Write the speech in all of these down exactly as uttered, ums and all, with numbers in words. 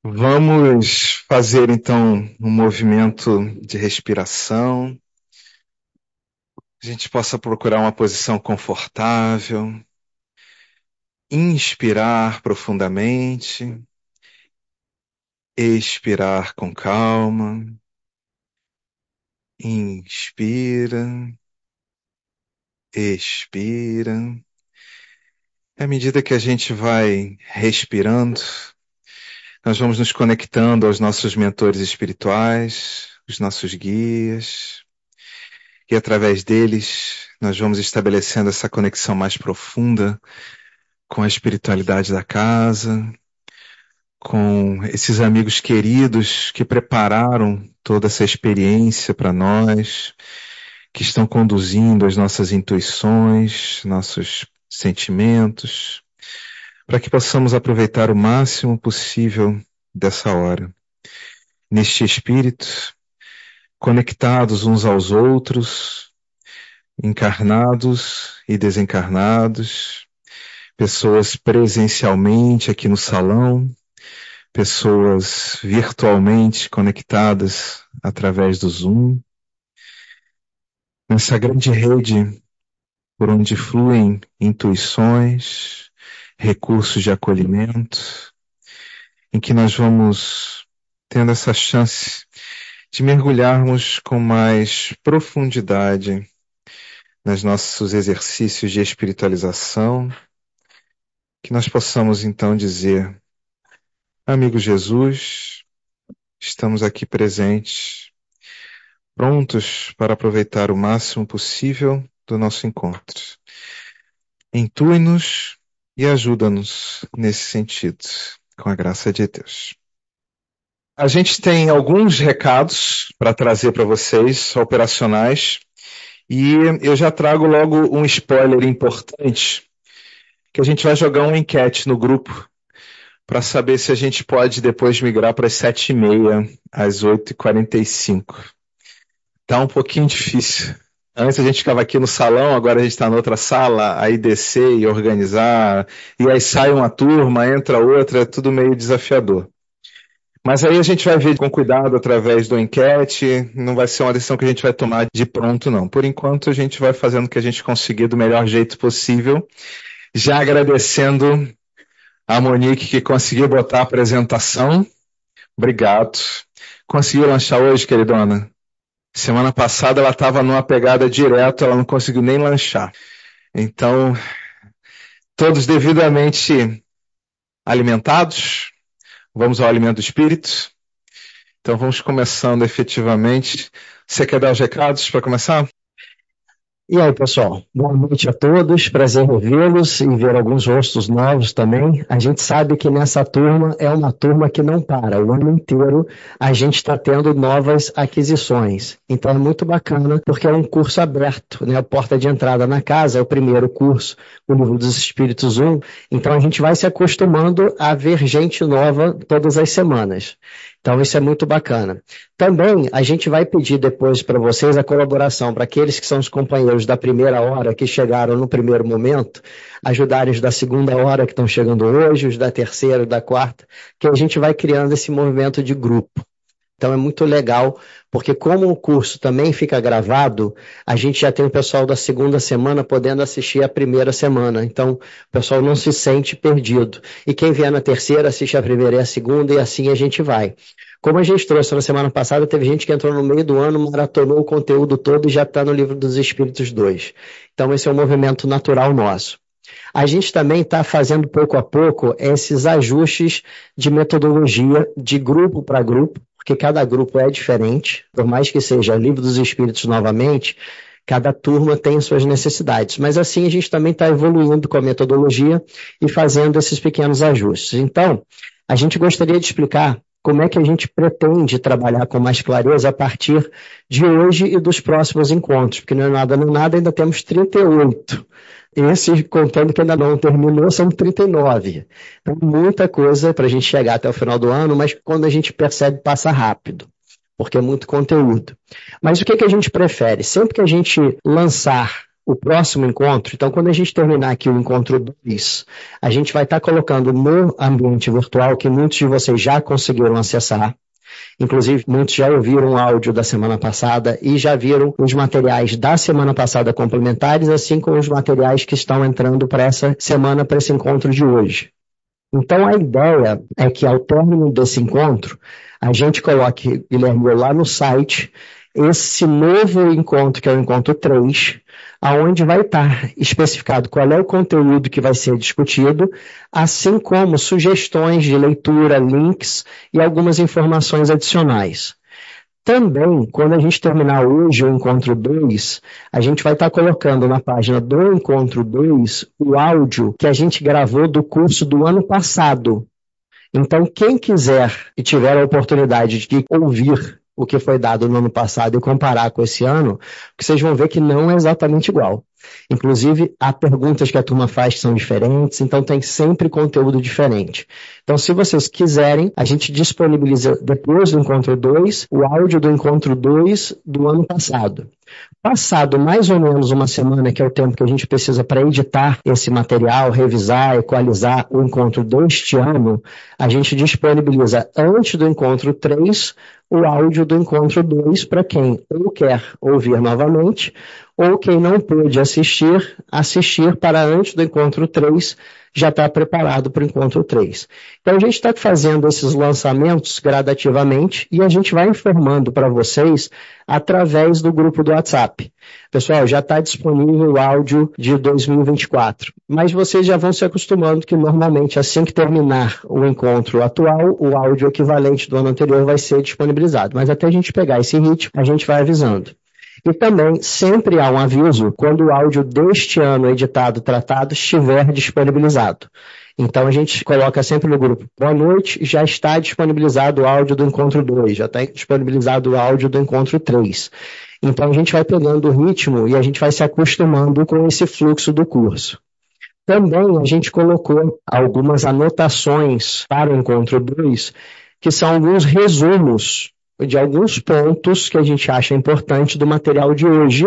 Vamos fazer então um movimento de respiração. A gente possa procurar uma posição confortável, inspirar profundamente, expirar com calma, inspira, expira. À medida que a gente vai respirando, nós vamos nos conectando aos nossos mentores espirituais, os nossos guias. E através deles, nós vamos estabelecendo essa conexão mais profunda com a espiritualidade da casa, com esses amigos queridos que prepararam toda essa experiência para nós, que estão conduzindo as nossas intuições, nossos sentimentos, para que possamos aproveitar o máximo possível dessa hora. Neste espírito, conectados uns aos outros, encarnados e desencarnados, pessoas presencialmente aqui no salão, pessoas virtualmente conectadas através do Zoom, nessa grande rede por onde fluem intuições, recursos de acolhimento, em que nós vamos tendo essa chance de mergulharmos com mais profundidade nos nossos exercícios de espiritualização, que nós possamos então dizer: amigo Jesus, estamos aqui presentes, prontos para aproveitar o máximo possível do nosso encontro. Intui-nos e ajuda-nos nesse sentido, com a graça de Deus. A gente tem alguns recados para trazer para vocês, operacionais, e eu já trago logo um spoiler importante, que a gente vai jogar uma enquete no grupo para saber se a gente pode depois migrar para as sete e meia, às oito e quarenta e cinco. Tá um pouquinho difícil. Antes a gente ficava aqui no salão, agora a gente está na outra sala, aí descer e organizar, e aí sai uma turma, entra outra, é tudo meio desafiador. Mas aí a gente vai ver com cuidado através do enquete, não vai ser uma decisão que a gente vai tomar de pronto, não. Por enquanto a gente vai fazendo o que a gente conseguir do melhor jeito possível, já agradecendo a Monique que conseguiu botar a apresentação. Obrigado. Conseguiu lanchar hoje, queridona? Semana passada ela estava numa pegada direto, ela não conseguiu nem lanchar. Então, todos devidamente alimentados, vamos ao alimento do espírito. Então vamos começando efetivamente. Você quer dar os recados para começar? E aí, pessoal, boa noite a todos, prazer revê-los e ver alguns rostos novos também. A gente sabe que nessa turma é uma turma que não para, o ano inteiro a gente está tendo novas aquisições. Então é muito bacana, porque é um curso aberto, né? A porta de entrada na casa é o primeiro curso, o Livro dos Espíritos um. Então a gente vai se acostumando a ver gente nova todas as semanas. Então isso é muito bacana. Também a gente vai pedir depois para vocês a colaboração para aqueles que são os companheiros da primeira hora, que chegaram no primeiro momento, ajudarem os da segunda hora que estão chegando hoje, os da terceira, da quarta, que a gente vai criando esse movimento de grupo. Então é muito legal, porque como o curso também fica gravado, a gente já tem o pessoal da segunda semana podendo assistir a primeira semana. Então o pessoal não se sente perdido. E quem vier na terceira assiste a primeira e a segunda, e assim a gente vai. Como a gente trouxe na semana passada, teve gente que entrou no meio do ano, maratonou o conteúdo todo e já está no Livro dos Espíritos dois. Então esse é um movimento natural nosso. A gente também está fazendo pouco a pouco esses ajustes de metodologia de grupo para grupo, porque cada grupo é diferente, por mais que seja Livro dos Espíritos novamente, cada turma tem suas necessidades. Mas assim a gente também está evoluindo com a metodologia e fazendo esses pequenos ajustes. Então, a gente gostaria de explicar como é que a gente pretende trabalhar com mais clareza a partir de hoje e dos próximos encontros, porque não é nada, não é nada, ainda temos trinta e oito. Esse, contando que ainda não terminou, são trinta e nove. Então, muita coisa para a gente chegar até o final do ano, mas quando a gente percebe, passa rápido, porque é muito conteúdo. Mas o que, que a gente prefere? Sempre que a gente lançar o próximo encontro. Então, quando a gente terminar aqui o encontro dois, a gente vai estar colocando no ambiente virtual, que muitos de vocês já conseguiram acessar. Inclusive, muitos já ouviram o áudio da semana passada e já viram os materiais da semana passada complementares, assim como os materiais que estão entrando para essa semana, para esse encontro de hoje. Então, a ideia é que, ao término desse encontro, a gente coloque, Guilherme, lá no site, esse novo encontro, que é o encontro três, aonde vai estar especificado qual é o conteúdo que vai ser discutido, assim como sugestões de leitura, links e algumas informações adicionais. Também, quando a gente terminar hoje o encontro dois, a gente vai estar colocando na página do encontro dois o áudio que a gente gravou do curso do ano passado. Então, quem quiser e tiver a oportunidade de ouvir o que foi dado no ano passado e comparar com esse ano, vocês vão ver que não é exatamente igual. Inclusive, há perguntas que a turma faz que são diferentes, então tem sempre conteúdo diferente. Então, se vocês quiserem, a gente disponibiliza depois do encontro dois, o áudio do encontro dois do ano passado. Passado mais ou menos uma semana, que é o tempo que a gente precisa para editar esse material, revisar, equalizar o encontro deste ano, a gente disponibiliza antes do encontro três o áudio do encontro dois para quem ou quer ouvir novamente, ou quem não pôde assistir, assistir para antes do encontro três, já está preparado para o encontro três. Então, a gente está fazendo esses lançamentos gradativamente e a gente vai informando para vocês através do grupo do WhatsApp. Pessoal, já está disponível o áudio de dois mil e vinte e quatro, mas vocês já vão se acostumando que normalmente assim que terminar o encontro atual, o áudio equivalente do ano anterior vai ser disponibilizado. Mas até a gente pegar esse ritmo, a gente vai avisando. E também sempre há um aviso quando o áudio deste ano editado, tratado, estiver disponibilizado. Então a gente coloca sempre no grupo, boa noite, já está disponibilizado o áudio do encontro dois, já está disponibilizado o áudio do encontro três. Então a gente vai pegando o ritmo e a gente vai se acostumando com esse fluxo do curso. Também a gente colocou algumas anotações para o encontro dois, que são alguns resumos de alguns pontos que a gente acha importante do material de hoje,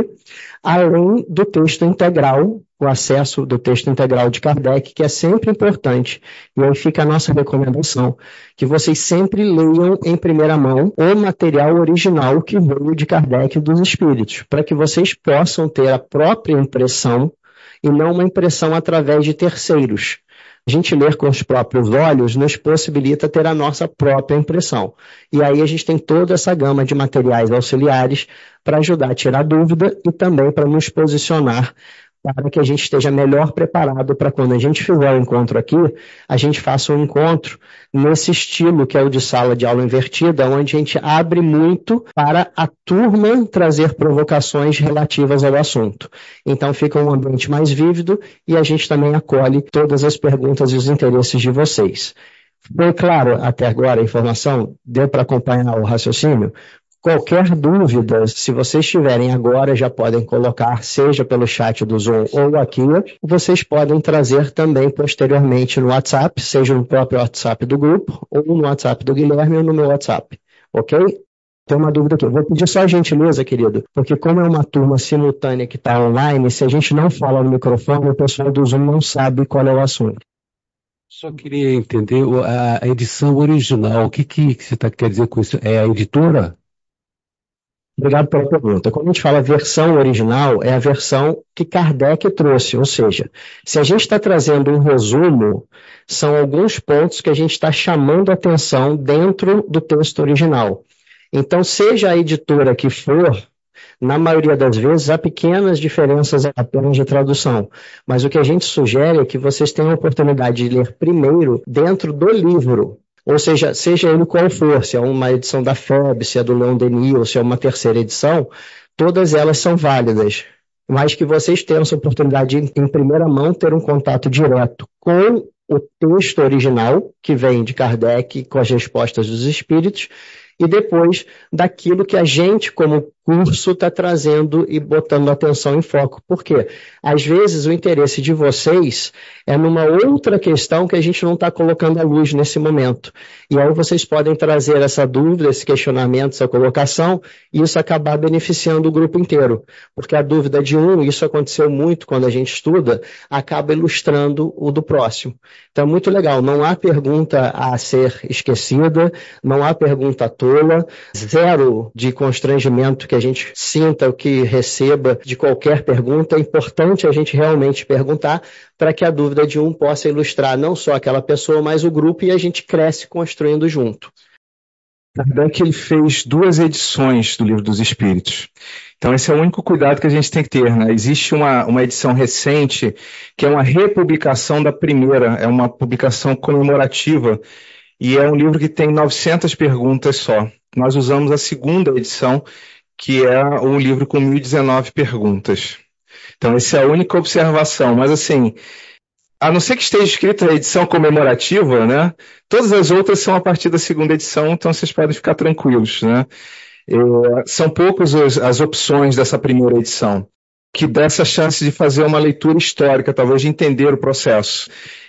além do texto integral, o acesso do texto integral de Kardec, que é sempre importante. E aí fica a nossa recomendação, que vocês sempre leiam em primeira mão o material original que veio de Kardec e dos Espíritos, para que vocês possam ter a própria impressão e não uma impressão através de terceiros. A gente ler com os próprios olhos nos possibilita ter a nossa própria impressão. E aí a gente tem toda essa gama de materiais auxiliares para ajudar a tirar dúvida e também para nos posicionar para que a gente esteja melhor preparado para quando a gente fizer o encontro aqui, a gente faça um encontro nesse estilo que é o de sala de aula invertida, onde a gente abre muito para a turma trazer provocações relativas ao assunto. Então fica um ambiente mais vívido e a gente também acolhe todas as perguntas e os interesses de vocês. Foi claro até agora a informação? Deu para acompanhar o raciocínio? Qualquer dúvida, se vocês tiverem agora, já podem colocar, seja pelo chat do Zoom ou aqui, vocês podem trazer também posteriormente no WhatsApp, seja no próprio WhatsApp do grupo, ou no WhatsApp do Guilherme ou no meu WhatsApp, ok? Tem uma dúvida aqui, vou pedir só a gentileza, querido, porque como é uma turma simultânea que está online, se a gente não fala no microfone, o pessoal do Zoom não sabe qual é o assunto. Só queria entender a edição original, o que, que você tá, quer dizer com isso? É a editora? Obrigado pela pergunta. Quando a gente fala versão original, é a versão que Kardec trouxe, ou seja, se a gente está trazendo um resumo, são alguns pontos que a gente está chamando a atenção dentro do texto original. Então, seja a editora que for, na maioria das vezes há pequenas diferenças apenas de tradução, mas o que a gente sugere é que vocês tenham a oportunidade de ler primeiro dentro do livro. Ou seja, seja ele qual for, se é uma edição da F E B, se é do Leon Denis ou se é uma terceira edição, todas elas são válidas. Mas que vocês tenham essa oportunidade de, em primeira mão, ter um contato direto com o texto original, que vem de Kardec, com as respostas dos espíritos, e depois daquilo que a gente, como curso está trazendo e botando a atenção em foco. Por quê? Às vezes o interesse de vocês é numa outra questão que a gente não está colocando à luz nesse momento. E aí vocês podem trazer essa dúvida, esse questionamento, essa colocação, e isso acabar beneficiando o grupo inteiro. Porque a dúvida de um, isso aconteceu muito quando a gente estuda, acaba ilustrando o do próximo. Então é muito legal, não há pergunta a ser esquecida, não há pergunta tola, zero de constrangimento que a gente sinta o que receba de qualquer pergunta. É importante a gente realmente perguntar para que a dúvida de um possa ilustrar não só aquela pessoa, mas o grupo, e a gente cresce construindo junto. Kardec ele fez duas edições do Livro dos Espíritos. Então esse é o único cuidado que a gente tem que ter, né? Existe uma, uma edição recente que é uma republicação da primeira, é uma publicação comemorativa, e é um livro que tem novecentas perguntas só. Nós usamos a segunda edição, que é um livro com mil e dezenove perguntas. Então essa é a única observação, mas assim, a não ser que esteja escrita a edição comemorativa, né? Todas as outras são a partir da segunda edição, então vocês podem ficar tranquilos, né? É, são poucas as, as opções dessa primeira edição, que dá essa chance de fazer uma leitura histórica, talvez de entender o processo.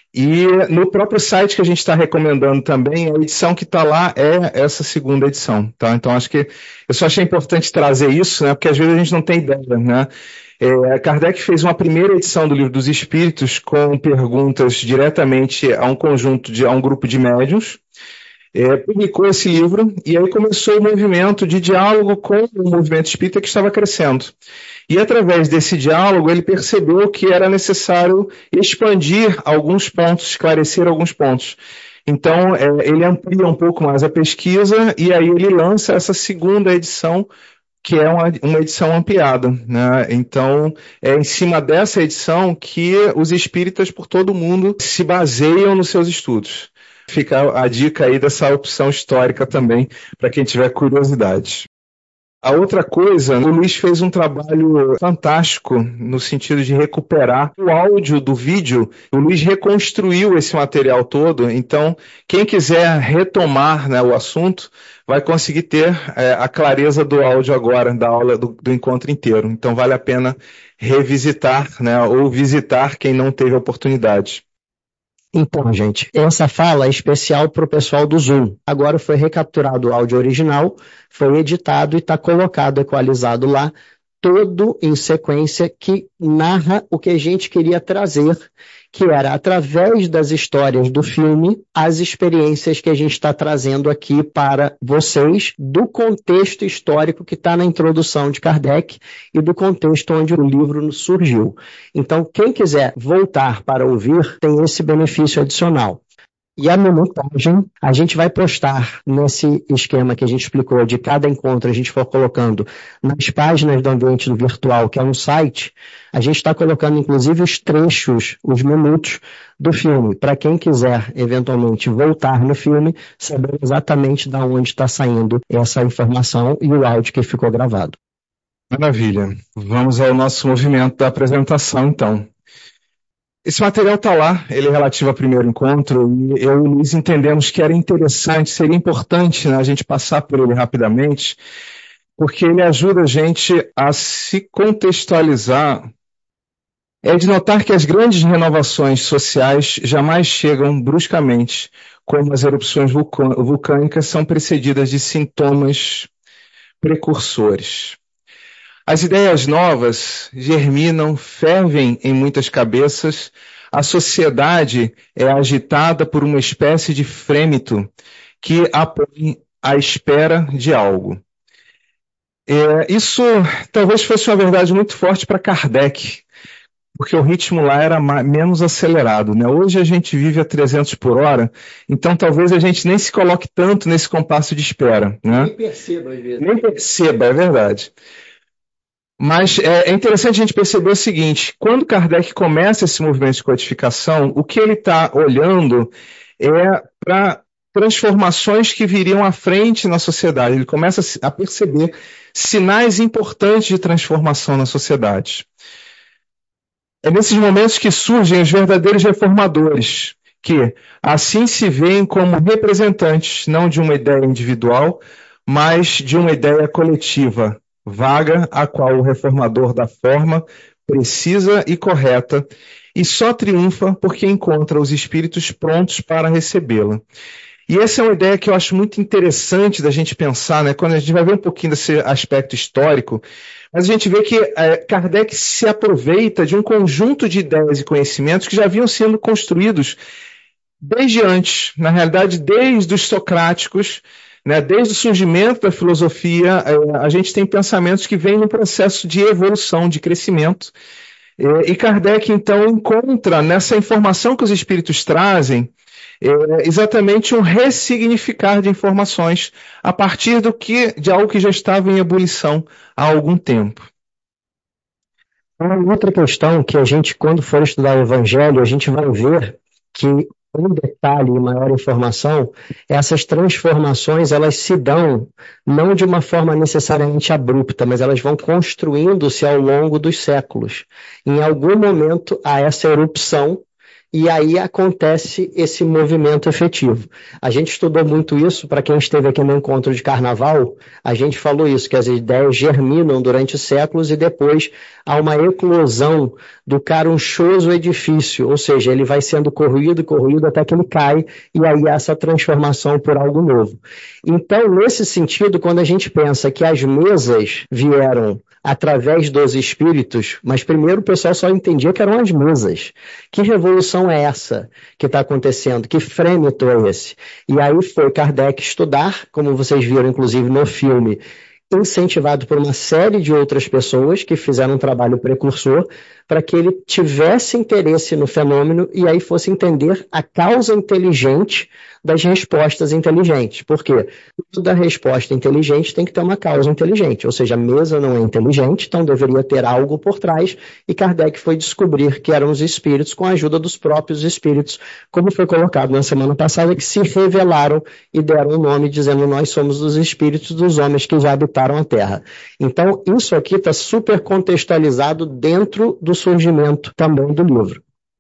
E no próprio site que a gente está recomendando também, a edição que está lá é essa segunda edição, tá? Então acho que eu só achei importante trazer isso, né? Porque às vezes a gente não tem ideia, né? É, Kardec fez uma primeira edição do Livro dos Espíritos com perguntas diretamente a um conjunto, de, a um grupo de médiuns, é, publicou esse livro e aí começou o movimento de diálogo com o movimento espírita que estava crescendo. E através desse diálogo ele percebeu que era necessário expandir alguns pontos, esclarecer alguns pontos. Então é, ele amplia um pouco mais a pesquisa e aí ele lança essa segunda edição, que é uma, uma edição ampliada, né? Então, é em cima dessa edição que os espíritas por todo o mundo se baseiam nos seus estudos. Fica a dica aí dessa opção histórica também, para quem tiver curiosidade. A outra coisa, o Luiz fez um trabalho fantástico no sentido de recuperar o áudio do vídeo. O Luiz reconstruiu esse material todo, então quem quiser retomar, né, o assunto vai conseguir ter é, a clareza do áudio agora, da aula do, do encontro inteiro. Então vale a pena revisitar, né, ou visitar quem não teve a oportunidade. Então, gente, essa fala é especial para o pessoal do Zoom. Agora foi recapturado o áudio original, foi editado e está colocado, equalizado lá, todo em sequência, que narra o que a gente queria trazer, que era, através das histórias do filme, as experiências que a gente está trazendo aqui para vocês, do contexto histórico que está na introdução de Kardec e do contexto onde o livro surgiu. Então, quem quiser voltar para ouvir, tem esse benefício adicional. E a minutagem, a gente vai postar nesse esquema que a gente explicou, de cada encontro a gente for colocando nas páginas do ambiente virtual, que é um site, a gente está colocando inclusive os trechos, os minutos do filme, para quem quiser eventualmente voltar no filme, saber exatamente de onde está saindo essa informação e o áudio que ficou gravado. Maravilha. Vamos ao nosso movimento da apresentação, então. Esse material está lá, ele é relativo ao primeiro encontro, e eu e o Luiz entendemos que era interessante, seria importante, né, a gente passar por ele rapidamente, porque ele ajuda a gente a se contextualizar. É de notar que as grandes renovações sociais jamais chegam bruscamente, como as erupções vulcânicas são precedidas de sintomas precursores. As ideias novas germinam, fervem em muitas cabeças, a sociedade é agitada por uma espécie de frêmito que a põe à espera de algo. É, isso talvez fosse uma verdade muito forte para Kardec, porque o ritmo lá era mais, menos acelerado, né? Hoje a gente vive a trezentos por hora, então talvez a gente nem se coloque tanto nesse compasso de espera, né? Nem perceba, às vezes. Nem perceba, é verdade. Mas é interessante a gente perceber o seguinte, quando Kardec começa esse movimento de codificação, o que ele está olhando é para transformações que viriam à frente na sociedade. Ele começa a perceber sinais importantes de transformação na sociedade. É nesses momentos que surgem os verdadeiros reformadores, que assim se veem como representantes, não de uma ideia individual, mas de uma ideia coletiva, vaga a qual o reformador dá forma precisa e correta, e só triunfa porque encontra os espíritos prontos para recebê-la. E essa é uma ideia que eu acho muito interessante da gente pensar, né? Quando a gente vai ver um pouquinho desse aspecto histórico, mas a gente vê que é, Kardec se aproveita de um conjunto de ideias e conhecimentos que já haviam sido construídos desde antes, na realidade, desde os socráticos, né? Desde o surgimento da filosofia, é, a gente tem pensamentos que vêm num processo de evolução, de crescimento. É, e Kardec, então, encontra nessa informação que os espíritos trazem É exatamente um ressignificar de informações a partir do que, de algo que já estava em ebulição há algum tempo. Uma outra questão que a gente, quando for estudar o Evangelho, a gente vai ver que, um detalhe e maior informação, essas transformações, elas se dão não de uma forma necessariamente abrupta, mas elas vão construindo-se ao longo dos séculos. Em algum momento há essa erupção, e aí acontece esse movimento efetivo. A gente estudou muito isso, para quem esteve aqui no encontro de carnaval, a gente falou isso, que as ideias germinam durante séculos e depois há uma eclosão do carunchoso edifício, ou seja, ele vai sendo corroído, corroído até que ele cai, e aí há essa transformação por algo novo. Então, nesse sentido, quando a gente pensa que as mesas vieram através dos espíritos, mas primeiro o pessoal só entendia que eram as mesas. Que revolução é essa que está acontecendo? Que frêmito é esse? E aí foi Kardec estudar, como vocês viram inclusive no filme, incentivado por uma série de outras pessoas que fizeram um trabalho precursor para que ele tivesse interesse no fenômeno e aí fosse entender a causa inteligente das respostas inteligentes. Por quê? Toda resposta inteligente tem que ter uma causa inteligente, ou seja, a mesa não é inteligente, então deveria ter algo por trás, e Kardec foi descobrir que eram os espíritos com a ajuda dos próprios espíritos, como foi colocado na semana passada, que se revelaram e deram o nome dizendo: nós somos os espíritos dos homens que já habitaram a Terra. Então, isso aqui está super contextualizado dentro do surgimento também do livro.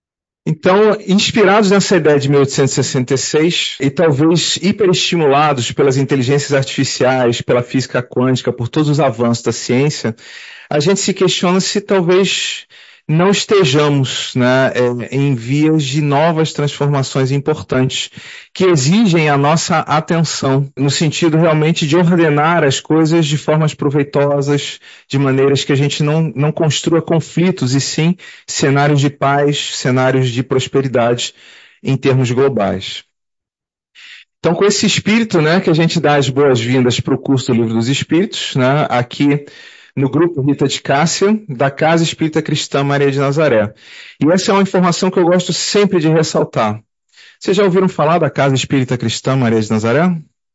Então, inspirados nessa ideia de mil oitocentos e sessenta e seis e talvez hiperestimulados pelas inteligências artificiais, pela física quântica, por todos os avanços da ciência, a gente se questiona se talvez não estejamos, né, em vias de novas transformações importantes que exigem a nossa atenção, no sentido realmente de ordenar as coisas de formas proveitosas, de maneiras que a gente não, não construa conflitos, e sim cenários de paz, cenários de prosperidade em termos globais. Então, com esse espírito, né, que a gente dá as boas-vindas para o curso do Livro dos Espíritos, né, aqui no grupo Rita de Cássia, da Casa Espírita Cristã Maria de Nazaré. E essa é uma informação que eu gosto sempre de ressaltar. Vocês já ouviram falar da Casa Espírita Cristã Maria de Nazaré?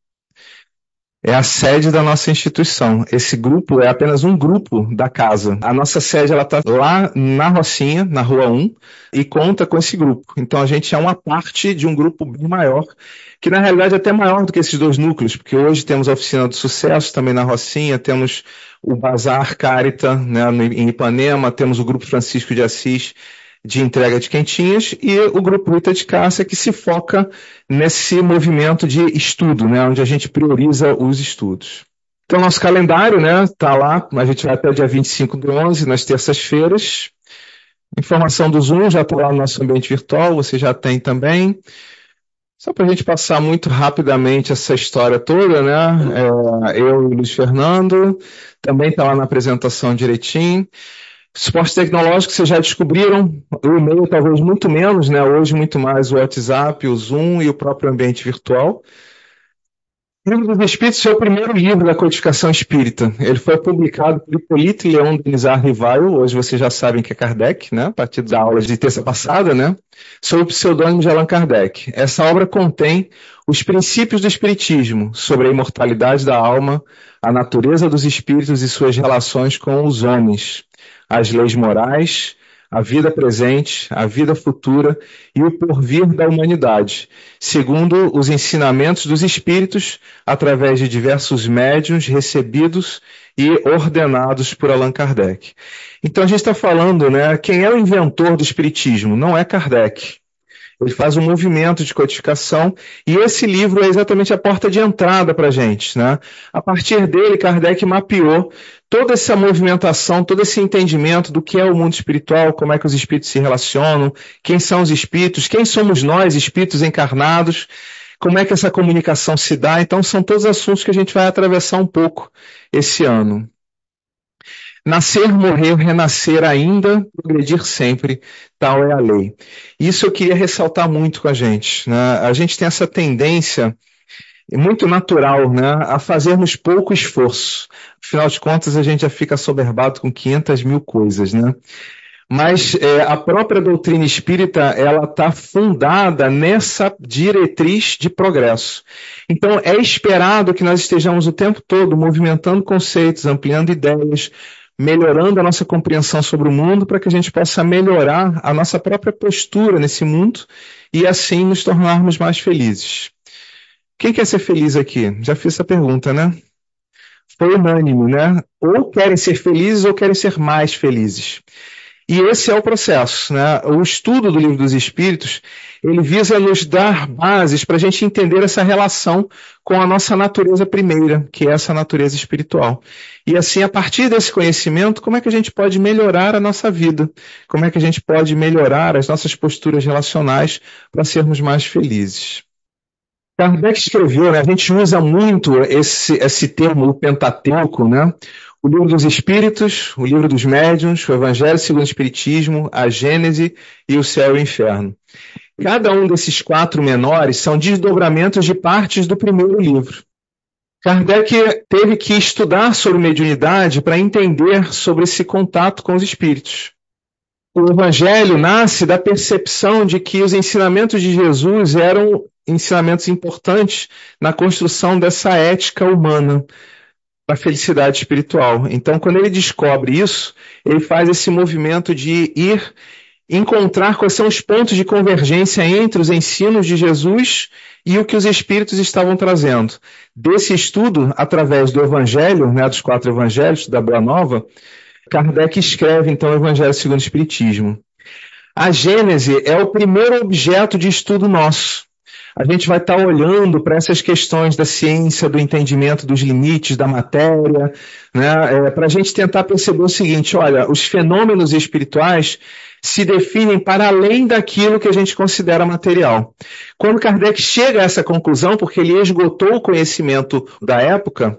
É a sede da nossa instituição. Esse grupo é apenas um grupo da casa. A nossa sede está lá na Rocinha, na Rua um, e conta com esse grupo. Então a gente é uma parte de um grupo bem maior, que na realidade é até maior do que esses dois núcleos, porque hoje temos a Oficina do Sucesso também na Rocinha, temos o Bazar Carita, né, em Ipanema, temos o Grupo Francisco de Assis de entrega de quentinhas e o Grupo Rita de Cássia, que se foca nesse movimento de estudo, né, onde a gente prioriza os estudos. Então, nosso calendário, né, tá lá, a gente vai até o dia vinte e cinco do onze, nas terças-feiras. Informação do Zoom já está lá no nosso ambiente virtual, você já tem também. Só para a gente passar muito rapidamente essa história toda, né? É, eu e o Luiz Fernando, também está lá na apresentação direitinho. Suporte tecnológico, vocês já descobriram, o e-mail talvez muito menos, né? Hoje muito mais o WhatsApp, o Zoom e o próprio ambiente virtual. O Livro dos Espíritos é o primeiro livro da codificação espírita. Ele foi publicado por Hipólito Leão Denizar Rivaio, hoje vocês já sabem que é Kardec, né? A partir da aula de terça passada, né? Sob o pseudônimo de Allan Kardec. Essa obra contém os princípios do Espiritismo sobre a imortalidade da alma, a natureza dos espíritos e suas relações com os homens, as leis morais, a vida presente, a vida futura e o porvir da humanidade, segundo os ensinamentos dos espíritos, através de diversos médiuns recebidos e ordenados por Allan Kardec. Então a gente está falando, né, quem é o inventor do espiritismo? Não é Kardec. Ele faz um movimento de codificação e esse livro é exatamente a porta de entrada para a gente, né? A partir dele, Kardec mapeou toda essa movimentação, todo esse entendimento do que é o mundo espiritual, como é que os espíritos se relacionam, quem são os espíritos, quem somos nós, espíritos encarnados, como é que essa comunicação se dá. Então, são todos assuntos que a gente vai atravessar um pouco esse ano. Nascer, morrer, renascer ainda, progredir sempre, tal é a lei. Isso eu queria ressaltar muito com a gente, né? A gente tem essa tendência muito natural, né, a fazermos pouco esforço. Afinal de contas, a gente já fica assoberbado com quinhentas mil coisas, né? Mas é, a própria doutrina espírita, ela está fundada nessa diretriz de progresso. Então, é esperado que nós estejamos o tempo todo movimentando conceitos, ampliando ideias, melhorando a nossa compreensão sobre o mundo para que a gente possa melhorar a nossa própria postura nesse mundo e assim nos tornarmos mais felizes. Quem quer ser feliz aqui? Já fiz essa pergunta, né? Foi unânime, né? Ou querem ser felizes ou querem ser mais felizes. E esse é o processo, né? O estudo do Livro dos Espíritos, ele visa nos dar bases para a gente entender essa relação com a nossa natureza primeira, que é essa natureza espiritual. E assim, a partir desse conhecimento, como é que a gente pode melhorar a nossa vida? Como é que a gente pode melhorar as nossas posturas relacionais para sermos mais felizes? Kardec escreveu, né? A gente usa muito esse, esse termo, o Pentateuco, né? O Livro dos Espíritos, o Livro dos Médiuns, o Evangelho segundo o Espiritismo, a Gênese e o Céu e o Inferno. Cada um desses quatro menores são desdobramentos de partes do primeiro livro. Kardec teve que estudar sobre mediunidade para entender sobre esse contato com os espíritos. O Evangelho nasce da percepção de que os ensinamentos de Jesus eram ensinamentos importantes na construção dessa ética humana, da felicidade espiritual. Então, quando ele descobre isso, ele faz esse movimento de ir encontrar quais são os pontos de convergência entre os ensinos de Jesus e o que os espíritos estavam trazendo. Desse estudo, através do Evangelho, né, dos quatro Evangelhos, da Boa Nova, Kardec escreve, então, o Evangelho segundo o Espiritismo. A Gênese é o primeiro objeto de estudo nosso. A gente vai estar olhando para essas questões da ciência, do entendimento dos limites da matéria, né, é, para a gente tentar perceber o seguinte: olha, os fenômenos espirituais se definem para além daquilo que a gente considera material. Quando Kardec chega a essa conclusão, porque ele esgotou o conhecimento da época,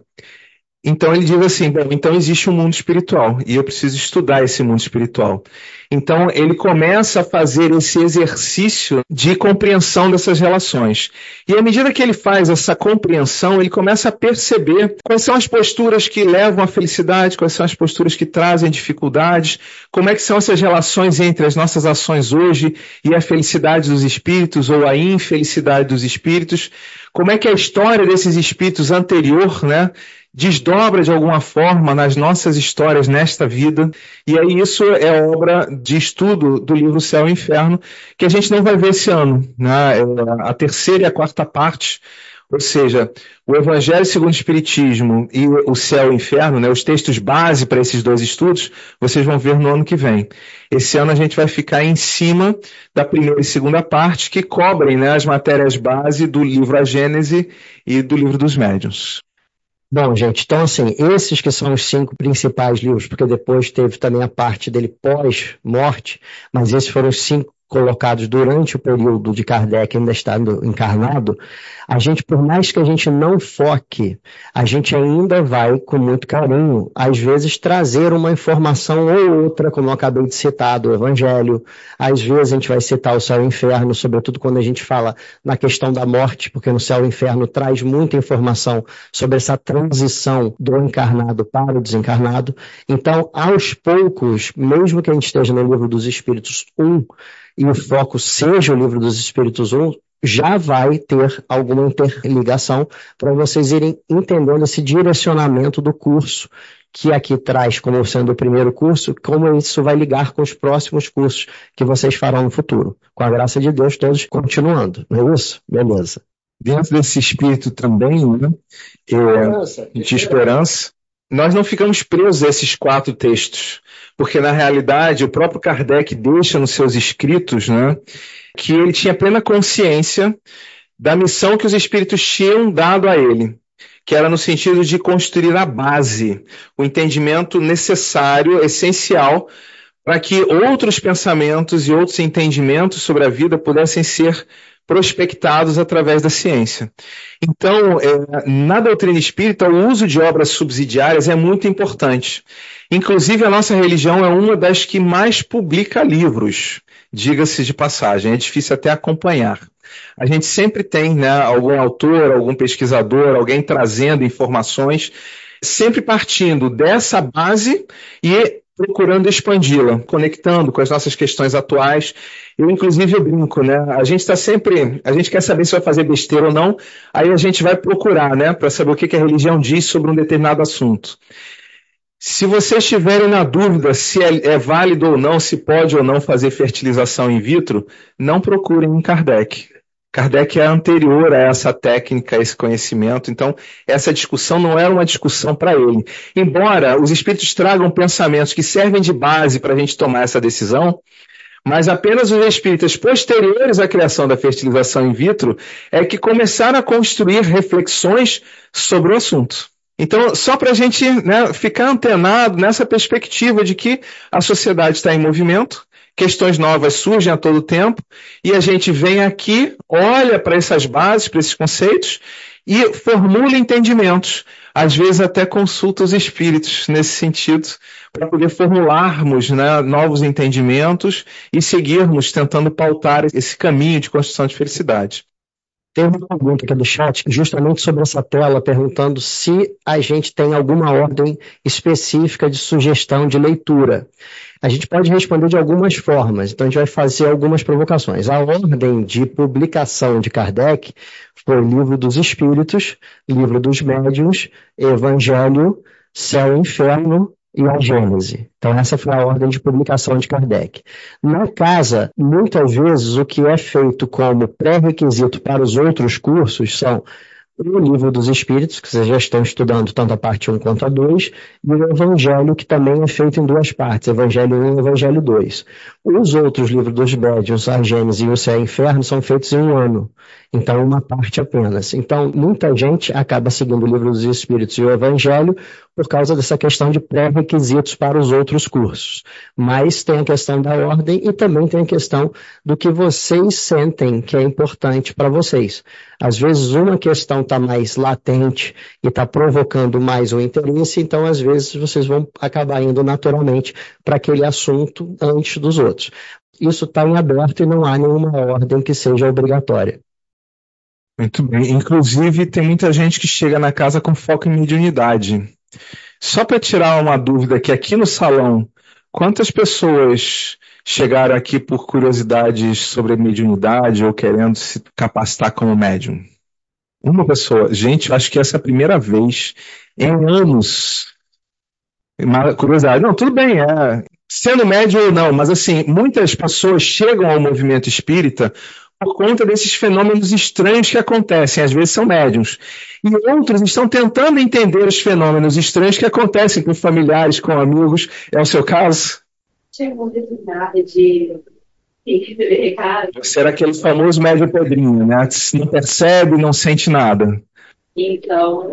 então ele diz assim, bom, então existe um mundo espiritual e eu preciso estudar esse mundo espiritual. Então ele começa a fazer esse exercício de compreensão dessas relações. E à medida que ele faz essa compreensão, ele começa a perceber quais são as posturas que levam à felicidade, quais são as posturas que trazem dificuldades, como é que são essas relações entre as nossas ações hoje e a felicidade dos espíritos ou a infelicidade dos espíritos, como é que a história desses espíritos anterior, né, desdobra de alguma forma nas nossas histórias nesta vida, e aí isso é obra de estudo do livro Céu e Inferno, que a gente não vai ver esse ano, né? A terceira e a quarta parte, ou seja, o Evangelho segundo o Espiritismo e o Céu e Inferno, né, os textos base para esses dois estudos, vocês vão ver no ano que vem. Esse ano a gente vai ficar em cima da primeira e segunda parte, que cobrem, né, as matérias base do livro A Gênese e do livro dos Médiuns. Bom, gente, então assim, esses que são os cinco principais livros, porque depois teve também a parte dele pós-morte, mas esses foram os cinco colocados durante o período de Kardec ainda estando encarnado. A gente, por mais que a gente não foque, a gente ainda vai, com muito carinho, às vezes trazer uma informação ou outra, como eu acabei de citar, do Evangelho. Às vezes a gente vai citar o Céu e o Inferno, sobretudo quando a gente fala na questão da morte, porque no Céu e o Inferno traz muita informação sobre essa transição do encarnado para o desencarnado. Então, aos poucos, mesmo que a gente esteja no Livro dos Espíritos um, e o foco seja o Livro dos Espíritos um, já vai ter alguma interligação para vocês irem entendendo esse direcionamento do curso, que aqui traz como sendo o primeiro curso, como isso vai ligar com os próximos cursos que vocês farão no futuro. Com a graça de Deus, todos continuando. Não é isso? Beleza. Dentro desse espírito também, né, é, de esperança, nós não ficamos presos a esses quatro textos, porque na realidade o próprio Kardec deixa nos seus escritos, né, que ele tinha plena consciência da missão que os espíritos tinham dado a ele, que era no sentido de construir a base, o entendimento necessário, essencial, para que outros pensamentos e outros entendimentos sobre a vida pudessem ser prospectados através da ciência. Então, é, na doutrina espírita, o uso de obras subsidiárias é muito importante. Inclusive, a nossa religião é uma das que mais publica livros, diga-se de passagem, é difícil até acompanhar. A gente sempre tem, né, algum autor, algum pesquisador, alguém trazendo informações, sempre partindo dessa base e procurando expandi-la, conectando com as nossas questões atuais. Eu, inclusive, eu brinco, né? A gente está sempre, a gente quer saber se vai fazer besteira ou não, aí a gente vai procurar, né, para saber o que, que a religião diz sobre um determinado assunto. Se vocês estiverem na dúvida se é, é válido ou não, se pode ou não fazer fertilização in vitro, não procurem em Kardec. Kardec é anterior a essa técnica, a esse conhecimento, então essa discussão não era uma discussão para ele. Embora os espíritos tragam pensamentos que servem de base para a gente tomar essa decisão, mas apenas os espíritas posteriores à criação da fertilização in vitro é que começaram a construir reflexões sobre o assunto. Então, só para a gente, né, ficar antenado nessa perspectiva de que a sociedade está em movimento, questões novas surgem a todo tempo, e a gente vem aqui, olha para essas bases, para esses conceitos, e formula entendimentos. Às vezes até consulta os espíritos nesse sentido, para poder formularmos, né, novos entendimentos e seguirmos tentando pautar esse caminho de construção de felicidade. Tem uma pergunta aqui do chat, justamente sobre essa tela, perguntando se a gente tem alguma ordem específica de sugestão de leitura. A gente pode responder de algumas formas, então a gente vai fazer algumas provocações. A ordem de publicação de Kardec foi Livro dos Espíritos, Livro dos Médiuns, Evangelho, Céu e Inferno e a Gênese. Então essa foi a ordem de publicação de Kardec. Na casa, muitas vezes o que é feito como pré-requisito para os outros cursos são o Livro dos Espíritos, que vocês já estão estudando tanto a parte um quanto a dois, e o Evangelho, que também é feito em duas partes, Evangelho um e Evangelho dois. Os outros livros dos Médiuns, a Gênese e o Céu e Inferno, são feitos em um ano, então uma parte apenas. Então, muita gente acaba seguindo o Livro dos Espíritos e o Evangelho por causa dessa questão de pré-requisitos para os outros cursos. Mas tem a questão da ordem e também tem a questão do que vocês sentem que é importante para vocês. Às vezes uma questão está mais latente e está provocando mais o interesse, então às vezes vocês vão acabar indo naturalmente para aquele assunto antes dos outros. Isso está em aberto e não há nenhuma ordem que seja obrigatória. Muito bem. Inclusive, tem muita gente que chega na casa com foco em mediunidade. Só para tirar uma dúvida aqui, aqui no salão, quantas pessoas chegaram aqui por curiosidades sobre mediunidade ou querendo se capacitar como médium? Uma pessoa. Gente, eu acho que essa é a primeira vez em anos. Uma curiosidade. Não, tudo bem, é. Sendo médium ou não, mas assim, muitas pessoas chegam ao movimento espírita por conta desses fenômenos estranhos que acontecem, às vezes são médiums. E outros estão tentando entender os fenômenos estranhos que acontecem com familiares, com amigos. É o seu caso? De... Você era aquele famoso médium pedrinho, né? Não percebe, não sente nada. Então,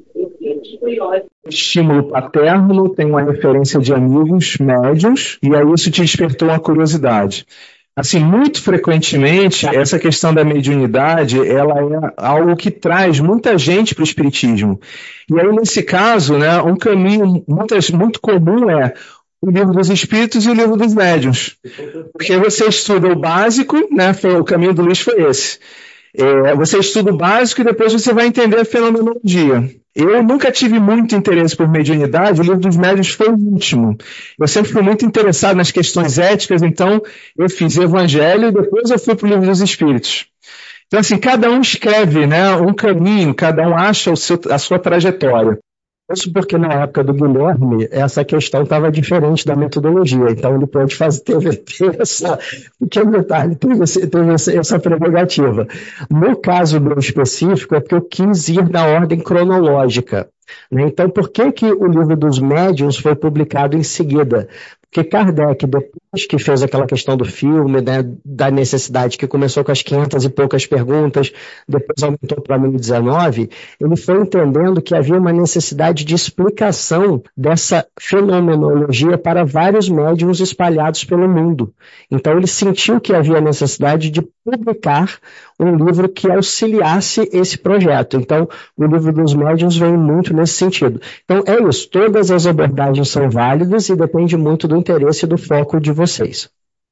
estímulo paterno, tem uma referência de amigos médiums, e aí isso te despertou uma curiosidade. Assim, muito frequentemente, essa questão da mediunidade, ela é algo que traz muita gente para o espiritismo. E aí, nesse caso, né, um caminho muitas, muito comum é o Livro dos Espíritos e o Livro dos Médiuns. Porque você estuda o básico, né, foi, o caminho do Luiz foi esse. É, você estuda o básico e depois você vai entender a fenomenologia. Eu nunca tive muito interesse por mediunidade, o Livro dos Médiuns foi o último. Eu sempre fui muito interessado nas questões éticas, então eu fiz Evangelho e depois eu fui para o Livro dos Espíritos. Então, assim, cada um escreve, né, um caminho, cada um acha o seu, a sua trajetória. Isso porque na época do Guilherme, essa questão estava diferente da metodologia, então ele pode fazer, teve, teve essa, pequeno detalhe, teve, teve essa, essa prerrogativa. No caso meu específico, é porque eu quis ir na ordem cronológica. Né? Então, por que, que o Livro dos Médiuns foi publicado em seguida? Porque Kardec, depois que fez aquela questão do filme, né, da necessidade, que começou com as quinhentas e poucas perguntas, depois aumentou para mil e dezenove, ele foi entendendo que havia uma necessidade de explicação dessa fenomenologia para vários médiuns espalhados pelo mundo. Então ele sentiu que havia necessidade de publicar um livro que auxiliasse esse projeto. Então o livro dos médiuns vem muito nesse sentido. Então é isso, todas as abordagens são válidas e depende muito do interesse e do foco de vocês.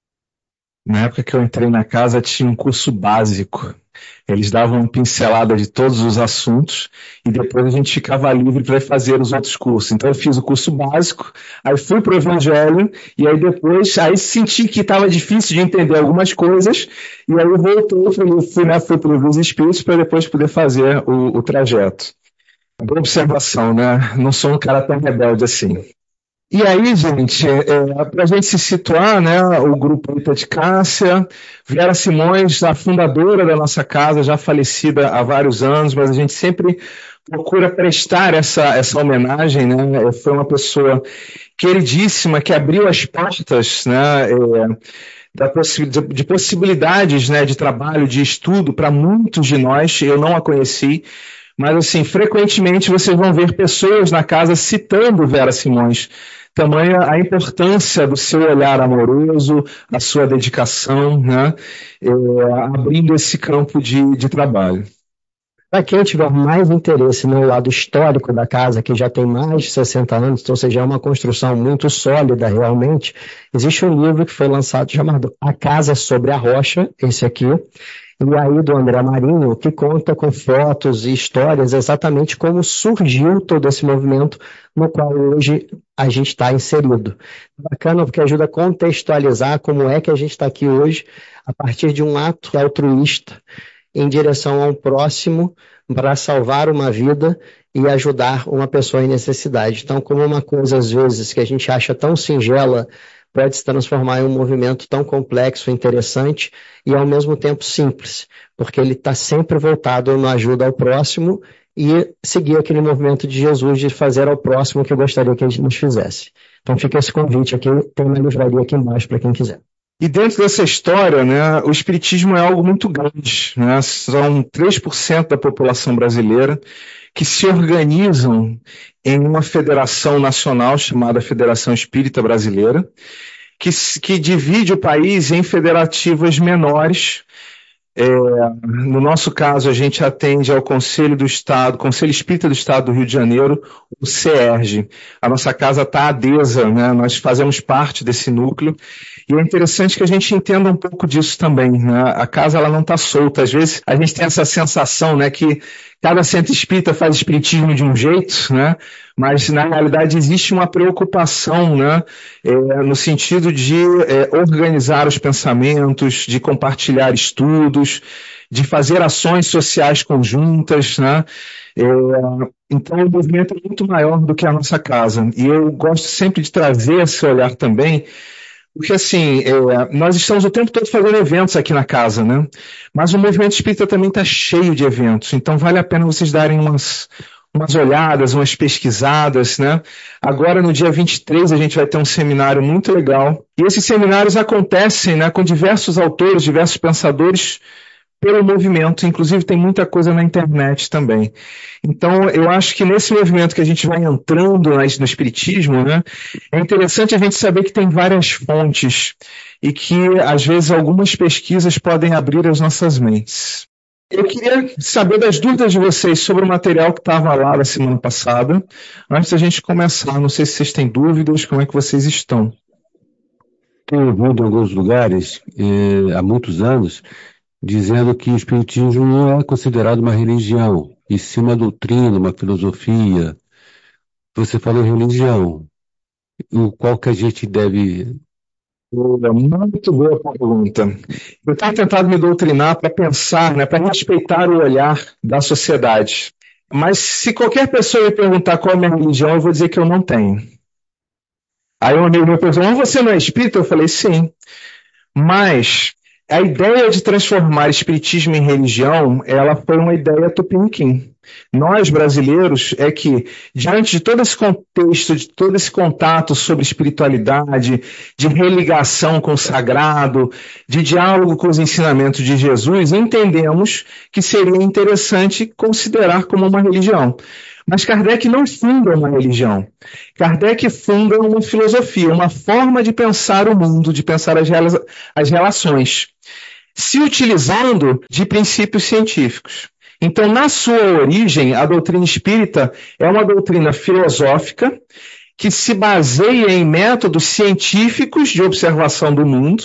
Na época que eu entrei na casa tinha um curso básico. Eles davam uma pincelada de todos os assuntos e depois a gente ficava livre para fazer os outros cursos. Então eu fiz o curso básico, aí fui para o Evangelho e aí depois aí senti que estava difícil de entender algumas coisas e aí eu voltei, fui, fui, né, fui para os Espíritos para depois poder fazer o, o trajeto. Boa observação, né? Não sou um cara tão rebelde assim. E aí, gente, é, para a gente se situar, né, o grupo Rita de Cássia, Vera Simões, a fundadora da nossa casa, já falecida há vários anos, mas a gente sempre procura prestar essa, essa homenagem, né? Foi uma pessoa queridíssima que abriu as portas, né, é, da possi de possibilidades, né, de trabalho, de estudo para muitos de nós. Eu não a conheci, mas assim, frequentemente vocês vão ver pessoas na casa citando Vera Simões. Tamanha a importância do seu olhar amoroso, a sua dedicação, né, é, abrindo esse campo de, de trabalho. Para quem tiver mais interesse no lado histórico da casa, que já tem mais de sessenta anos, então, ou seja, é uma construção muito sólida realmente, existe um livro que foi lançado chamado A Casa sobre a Rocha, esse aqui, e aí do André Marinho, que conta com fotos e histórias exatamente como surgiu todo esse movimento no qual hoje a gente está inserido. Bacana porque ajuda a contextualizar como é que a gente está aqui hoje a partir de um ato altruísta em direção ao próximo para salvar uma vida e ajudar uma pessoa em necessidade. Então, como uma coisa às vezes que a gente acha tão singela pode se transformar em um movimento tão complexo, interessante e ao mesmo tempo simples, porque ele está sempre voltado na ajuda ao próximo e seguir aquele movimento de Jesus de fazer ao próximo o que gostaria que a gente nos fizesse. Então fica esse convite aqui, tem uma livraria aqui embaixo para quem quiser. E dentro dessa história, né, o espiritismo é algo muito grande, né? São três por cento da população brasileira que se organizam em uma federação nacional chamada Federação Espírita Brasileira, que, que divide o país em federativas menores. É, no nosso caso, a gente atende ao Conselho do Estado, Conselho Espírita do Estado do Rio de Janeiro, o CERJ. A nossa casa está adesa, né? Nós fazemos parte desse núcleo. E é interessante que a gente entenda um pouco disso também, né? A casa ela não está solta. Às vezes a gente tem essa sensação, né, que cada centro espírita faz espiritismo de um jeito, né? Mas na realidade existe uma preocupação, né, é, no sentido de é, organizar os pensamentos, de compartilhar estudos, de fazer ações sociais conjuntas, né? É, então o movimento é muito maior do que a nossa casa. E eu gosto sempre de trazer esse olhar também, porque assim, é, nós estamos o tempo todo fazendo eventos aqui na casa, né? Mas o movimento espírita também está cheio de eventos, então vale a pena vocês darem umas, umas olhadas, umas pesquisadas, né? Agora no dia vinte e três a gente vai ter um seminário muito legal, e esses seminários acontecem, né, com diversos autores, diversos pensadores pelo movimento, inclusive tem muita coisa na internet também. Então, eu acho que nesse movimento que a gente vai entrando no Espiritismo, né, é interessante a gente saber que tem várias fontes e que, às vezes, algumas pesquisas podem abrir as nossas mentes. Eu queria saber das dúvidas de vocês sobre o material que estava lá na semana passada. Antes da gente começar, não sei se vocês têm dúvidas, como é que vocês estão? Tenho ouvido em alguns lugares, eh, há muitos anos, dizendo que o espiritismo não é considerado uma religião, e sim uma doutrina, uma filosofia. Você falou religião. O qual que a gente deve... Muito boa pergunta. Eu tenho tentado me doutrinar para pensar, né, para respeitar o olhar da sociedade. Mas se qualquer pessoa me perguntar qual é a minha religião, eu vou dizer que eu não tenho. Aí um amigo meu perguntou, mas você não é espírita? Eu falei, sim. Mas a ideia de transformar espiritismo em religião, ela foi uma ideia tupiniquim. nós brasileiros, é que, diante de todo esse contexto, de todo esse contato sobre espiritualidade, de religação com o sagrado, de diálogo com os ensinamentos de Jesus, entendemos que seria interessante considerar como uma religião. Mas Kardec não funda uma religião. Kardec funda uma filosofia, uma forma de pensar o mundo, de pensar as, rela- as relações, se utilizando de princípios científicos. Então, na sua origem, a doutrina espírita é uma doutrina filosófica que se baseia em métodos científicos de observação do mundo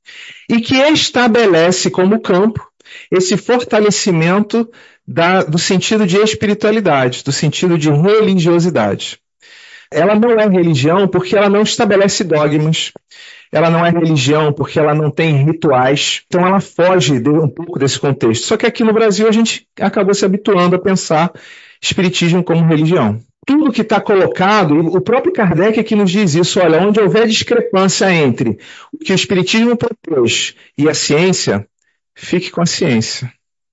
e que estabelece como campo esse fortalecimento da, do sentido de espiritualidade, do sentido de religiosidade. Ela não é religião porque ela não estabelece dogmas, ela não é religião porque ela não tem rituais, então ela foge de um pouco desse contexto. Só que aqui no Brasil a gente acabou se habituando a pensar espiritismo como religião. Tudo que está colocado, o próprio Kardec aqui nos diz isso, olha, onde houver discrepância entre o que o espiritismo propôs e a ciência, fique com a ciência.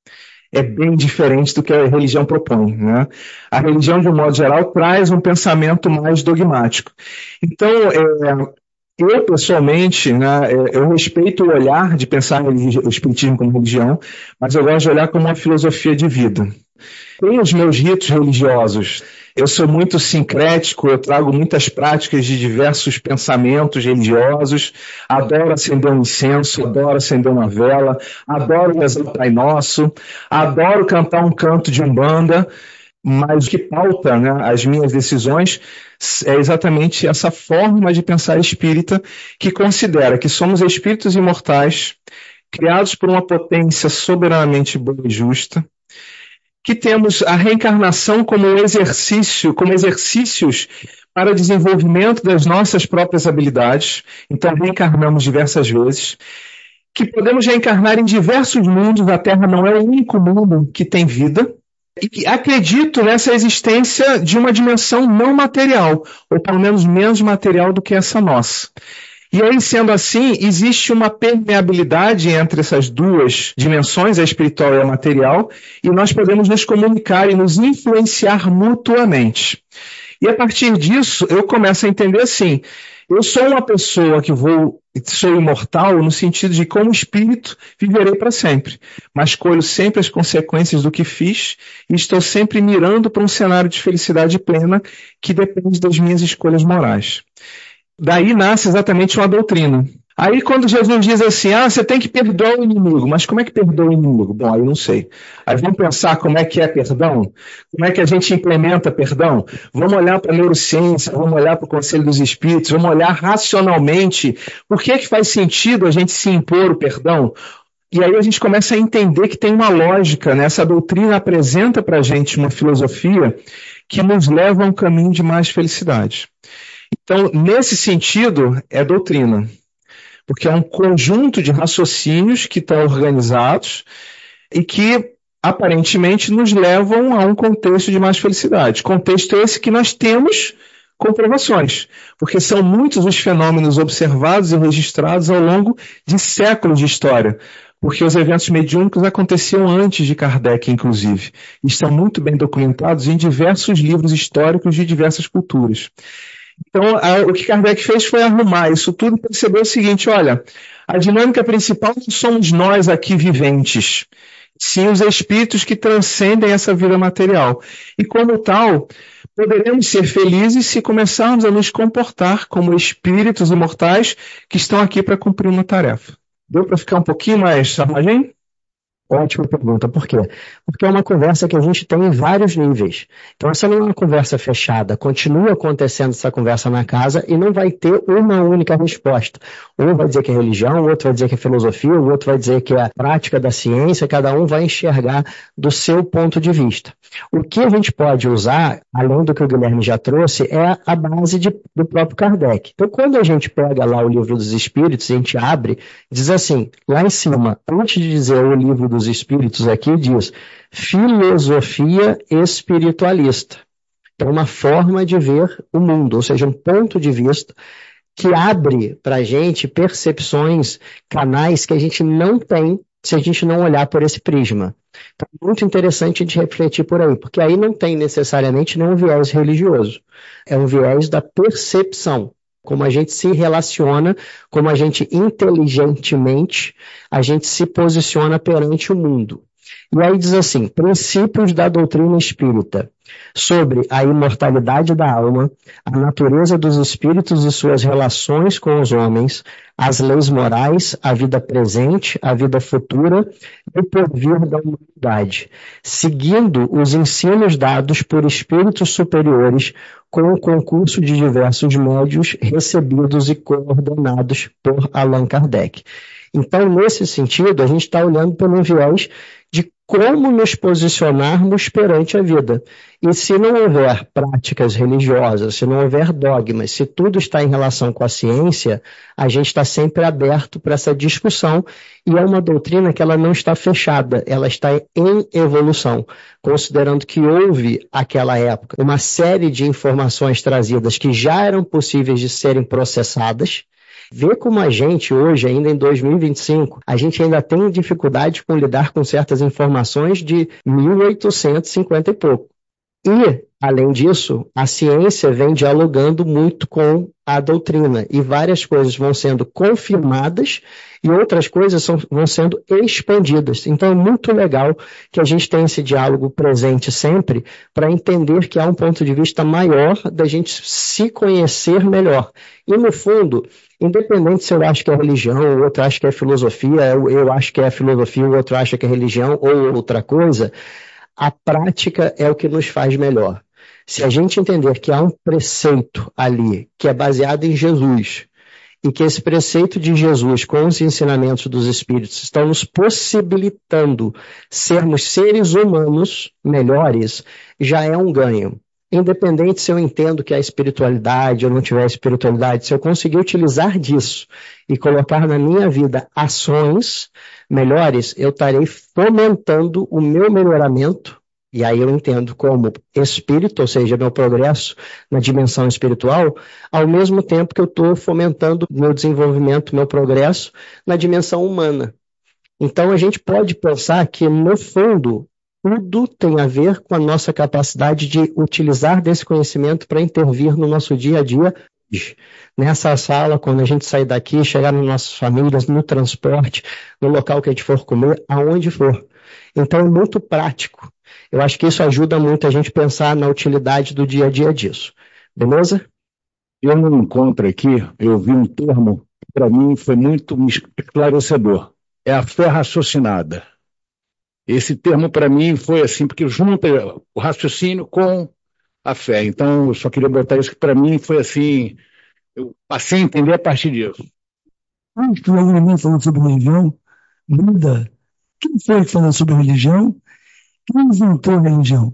É bem diferente do que a religião propõe, né? A religião, de um modo geral, traz um pensamento mais dogmático. Então, é, eu, pessoalmente, né, eu respeito o olhar de pensar o espiritismo como religião, mas eu gosto de olhar como uma filosofia de vida. Tem os meus ritos religiosos. Eu sou muito sincrético, eu trago muitas práticas de diversos pensamentos religiosos, adoro acender um incenso, adoro acender uma vela, adoro rezar o Pai Nosso, adoro cantar um canto de umbanda, mas o que pauta, né, as minhas decisões é exatamente essa forma de pensar espírita que considera que somos espíritos imortais, criados por uma potência soberanamente boa e justa, que temos a reencarnação como um exercício, como exercícios para desenvolvimento das nossas próprias habilidades, então reencarnamos diversas vezes, que podemos reencarnar em diversos mundos, a Terra não é o único mundo que tem vida, e que acredito nessa existência de uma dimensão não material, ou pelo menos menos material do que essa nossa. E aí, sendo assim, existe uma permeabilidade entre essas duas dimensões, a espiritual e a material, e nós podemos nos comunicar e nos influenciar mutuamente. E a partir disso, eu começo a entender assim, eu sou uma pessoa que vou, sou imortal no sentido de como espírito viverei para sempre, mas colho sempre as consequências do que fiz e estou sempre mirando para um cenário de felicidade plena que depende das minhas escolhas morais. Daí nasce exatamente uma doutrina. Aí quando Jesus diz assim, ah, você tem que perdoar o inimigo, mas como é que perdoa o inimigo? Bom, aí eu não sei. Aí vamos pensar como é que é perdão? Como é que a gente implementa perdão? Vamos olhar para a neurociência, vamos olhar para o Conselho dos Espíritos, vamos olhar racionalmente por que, que faz sentido a gente se impor o perdão? E aí a gente começa a entender que tem uma lógica, né? Essa doutrina apresenta para a gente uma filosofia que nos leva a um caminho de mais felicidade. Então, nesse sentido, é doutrina, porque é um conjunto de raciocínios que estão organizados e que, aparentemente, nos levam a um contexto de mais felicidade. Contexto esse que nós temos comprovações, porque são muitos os fenômenos observados e registrados ao longo de séculos de história, porque os eventos mediúnicos aconteciam antes de Kardec, inclusive, e estão muito bem documentados em diversos livros históricos de diversas culturas. Então, a, o que Kardec fez foi arrumar isso tudo e perceber o seguinte, olha, a dinâmica principal não somos nós aqui viventes, sim os espíritos que transcendem essa vida material. E como tal, poderemos ser felizes se começarmos a nos comportar como espíritos imortais que estão aqui para cumprir uma tarefa. Deu para ficar um pouquinho mais chamadinho? Ótima pergunta. Por quê? Porque é uma conversa que a gente tem em vários níveis. Então, essa não é uma conversa fechada. Continua acontecendo essa conversa na casa e não vai ter uma única resposta. Um vai dizer que é religião, o outro vai dizer que é filosofia, o outro vai dizer que é a prática da ciência. Cada um vai enxergar do seu ponto de vista. O que a gente pode usar, além do que o Guilherme já trouxe, é a base de, do próprio Kardec. Então, quando a gente pega lá o Livro dos Espíritos, a gente abre, diz assim, lá em cima, antes de dizer o Livro dos Espíritos aqui, diz filosofia espiritualista. Então, uma forma de ver o mundo, ou seja, um ponto de vista que abre para a gente percepções, canais que a gente não tem se a gente não olhar por esse prisma. Então, é muito interessante a gente refletir por aí, porque aí não tem necessariamente nenhum viés religioso. É um viés da percepção, como a gente se relaciona, como a gente inteligentemente, a gente se posiciona perante o mundo. E aí diz assim, princípios da doutrina espírita, sobre a imortalidade da alma, a natureza dos espíritos e suas relações com os homens, as leis morais, a vida presente, a vida futura e o porvir da humanidade, seguindo os ensinos dados por espíritos superiores com o concurso de diversos médios recebidos e coordenados por Allan Kardec. Então, nesse sentido, a gente está olhando pelo viés de como nos posicionarmos perante a vida. E se não houver práticas religiosas, se não houver dogmas, se tudo está em relação com a ciência, a gente está sempre aberto para essa discussão, e é uma doutrina que ela não está fechada, ela está em evolução, considerando que houve, aquela época, uma série de informações trazidas que já eram possíveis de serem processadas. Vê como a gente hoje, ainda em dois mil e vinte e cinco, a gente ainda tem dificuldade com lidar com certas informações de mil oitocentos e cinquenta e pouco. E, além disso, a ciência vem dialogando muito com a doutrina e várias coisas vão sendo confirmadas e outras coisas são, vão sendo expandidas. Então é muito legal que a gente tenha esse diálogo presente sempre para entender que há um ponto de vista maior da gente se conhecer melhor. E, no fundo, independente se eu acho que é religião, o outro acha que é filosofia, eu, eu acho que é filosofia, o outro acha que é religião ou outra coisa, a prática é o que nos faz melhor. Se a gente entender que há um preceito ali que é baseado em Jesus e que esse preceito de Jesus com os ensinamentos dos Espíritos estão nos possibilitando sermos seres humanos melhores, já é um ganho. Independente se eu entendo que a espiritualidade ou não tiver espiritualidade, se eu conseguir utilizar disso e colocar na minha vida ações melhores, eu estarei fomentando o meu melhoramento, e aí eu entendo como espírito, ou seja, meu progresso na dimensão espiritual, ao mesmo tempo que eu estou fomentando meu desenvolvimento, meu progresso na dimensão humana. Então a gente pode pensar que, no fundo, tudo tem a ver com a nossa capacidade de utilizar desse conhecimento para intervir no nosso dia a dia. Nessa sala, quando a gente sair daqui, chegar nas nossas famílias, no transporte, no local que a gente for comer, aonde for. Então é muito prático. Eu acho que isso ajuda muito a gente pensar na utilidade do dia a dia disso. Beleza? Eu não encontro aqui, eu vi um termo que para mim foi muito esclarecedor. É a fé raciocinada. Esse termo para mim foi assim, porque junta o raciocínio com a fé. Então, eu só queria botar isso que para mim foi assim, eu passei a entender a partir disso. Antes que o Alemão falou sobre religião, muda. Quem foi que falou sobre religião? Quem inventou a religião?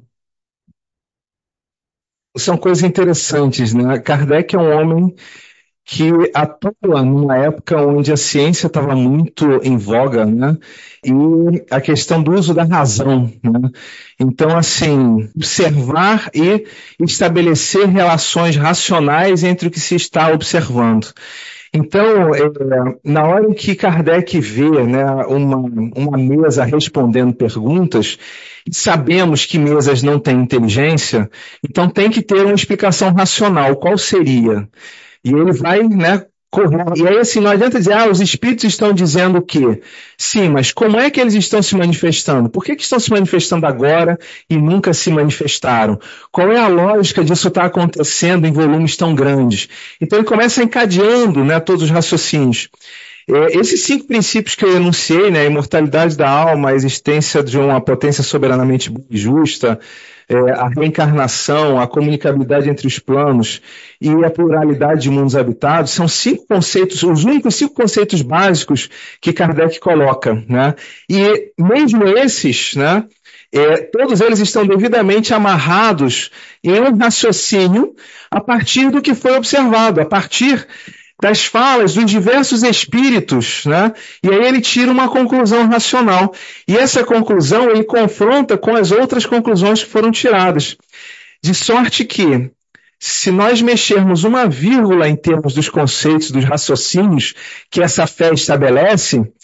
São coisas interessantes, né? Kardec é um homem que atua numa época onde a ciência estava muito em voga, né? E a questão do uso da razão, né? Então, assim, observar e estabelecer relações racionais entre o que se está observando. Então, é, na hora em que Kardec vê, né, uma, uma mesa respondendo perguntas, sabemos que mesas não têm inteligência, então tem que ter uma explicação racional. Qual seria? E ele vai, né, correr. E aí, assim, não adianta dizer, ah, os espíritos estão dizendo o quê? Sim, mas como é que eles estão se manifestando? Por que, que estão se manifestando agora e nunca se manifestaram? Qual é a lógica disso estar acontecendo em volumes tão grandes? Então ele começa encadeando, né, todos os raciocínios. É, esses cinco princípios que eu enunciei, né, a imortalidade da alma, a existência de uma potência soberanamente boa e justa, é, a reencarnação, a comunicabilidade entre os planos e a pluralidade de mundos habitados, são cinco conceitos, os únicos cinco conceitos básicos que Kardec coloca, né? E mesmo esses, né, é, todos eles estão devidamente amarrados em um raciocínio a partir do que foi observado, a partir das falas dos diversos espíritos, né? E aí ele tira uma conclusão racional. E essa conclusão ele confronta com as outras conclusões que foram tiradas. De sorte que, se nós mexermos uma vírgula em termos dos conceitos, dos raciocínios que essa fé estabelece,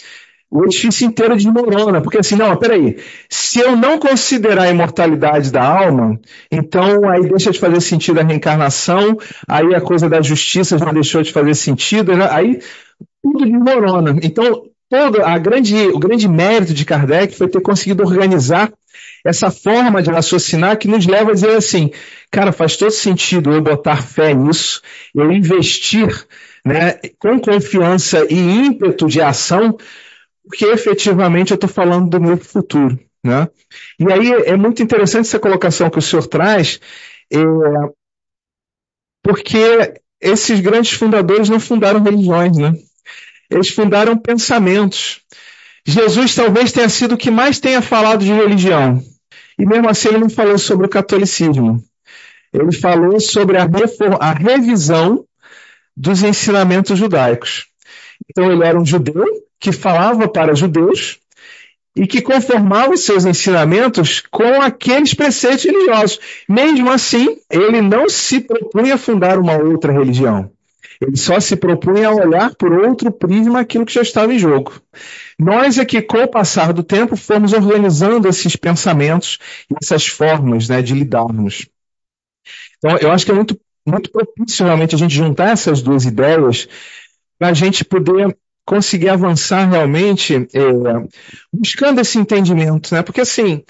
o edifício inteiro desmorona, porque assim, não, peraí, se eu não considerar a imortalidade da alma, então aí deixa de fazer sentido a reencarnação, aí a coisa da justiça já deixou de fazer sentido, aí tudo desmorona. Então, todo a grande, o grande mérito de Kardec foi ter conseguido organizar essa forma de raciocinar que nos leva a dizer assim, cara, faz todo sentido eu botar fé nisso, eu investir, né, com confiança e ímpeto de ação, porque efetivamente eu estou falando do meu futuro, né? E aí é muito interessante essa colocação que o senhor traz, é, porque esses grandes fundadores não fundaram religiões, né? Eles fundaram pensamentos. Jesus talvez tenha sido o que mais tenha falado de religião, e mesmo assim ele não falou sobre o catolicismo. Ele falou sobre a, a revisão dos ensinamentos judaicos. Então ele era um judeu que falava para judeus e que conformava os seus ensinamentos com aqueles preceitos religiosos. Mesmo assim, ele não se propunha a fundar uma outra religião. Ele só se propunha a olhar por outro prisma aquilo que já estava em jogo. Nós aqui, com o passar do tempo, fomos organizando esses pensamentos e essas formas, né, de lidarmos. Então, eu acho que é muito, muito propício realmente a gente juntar essas duas ideias para a gente poder conseguir avançar realmente é, buscando esse entendimento, né? Porque assim,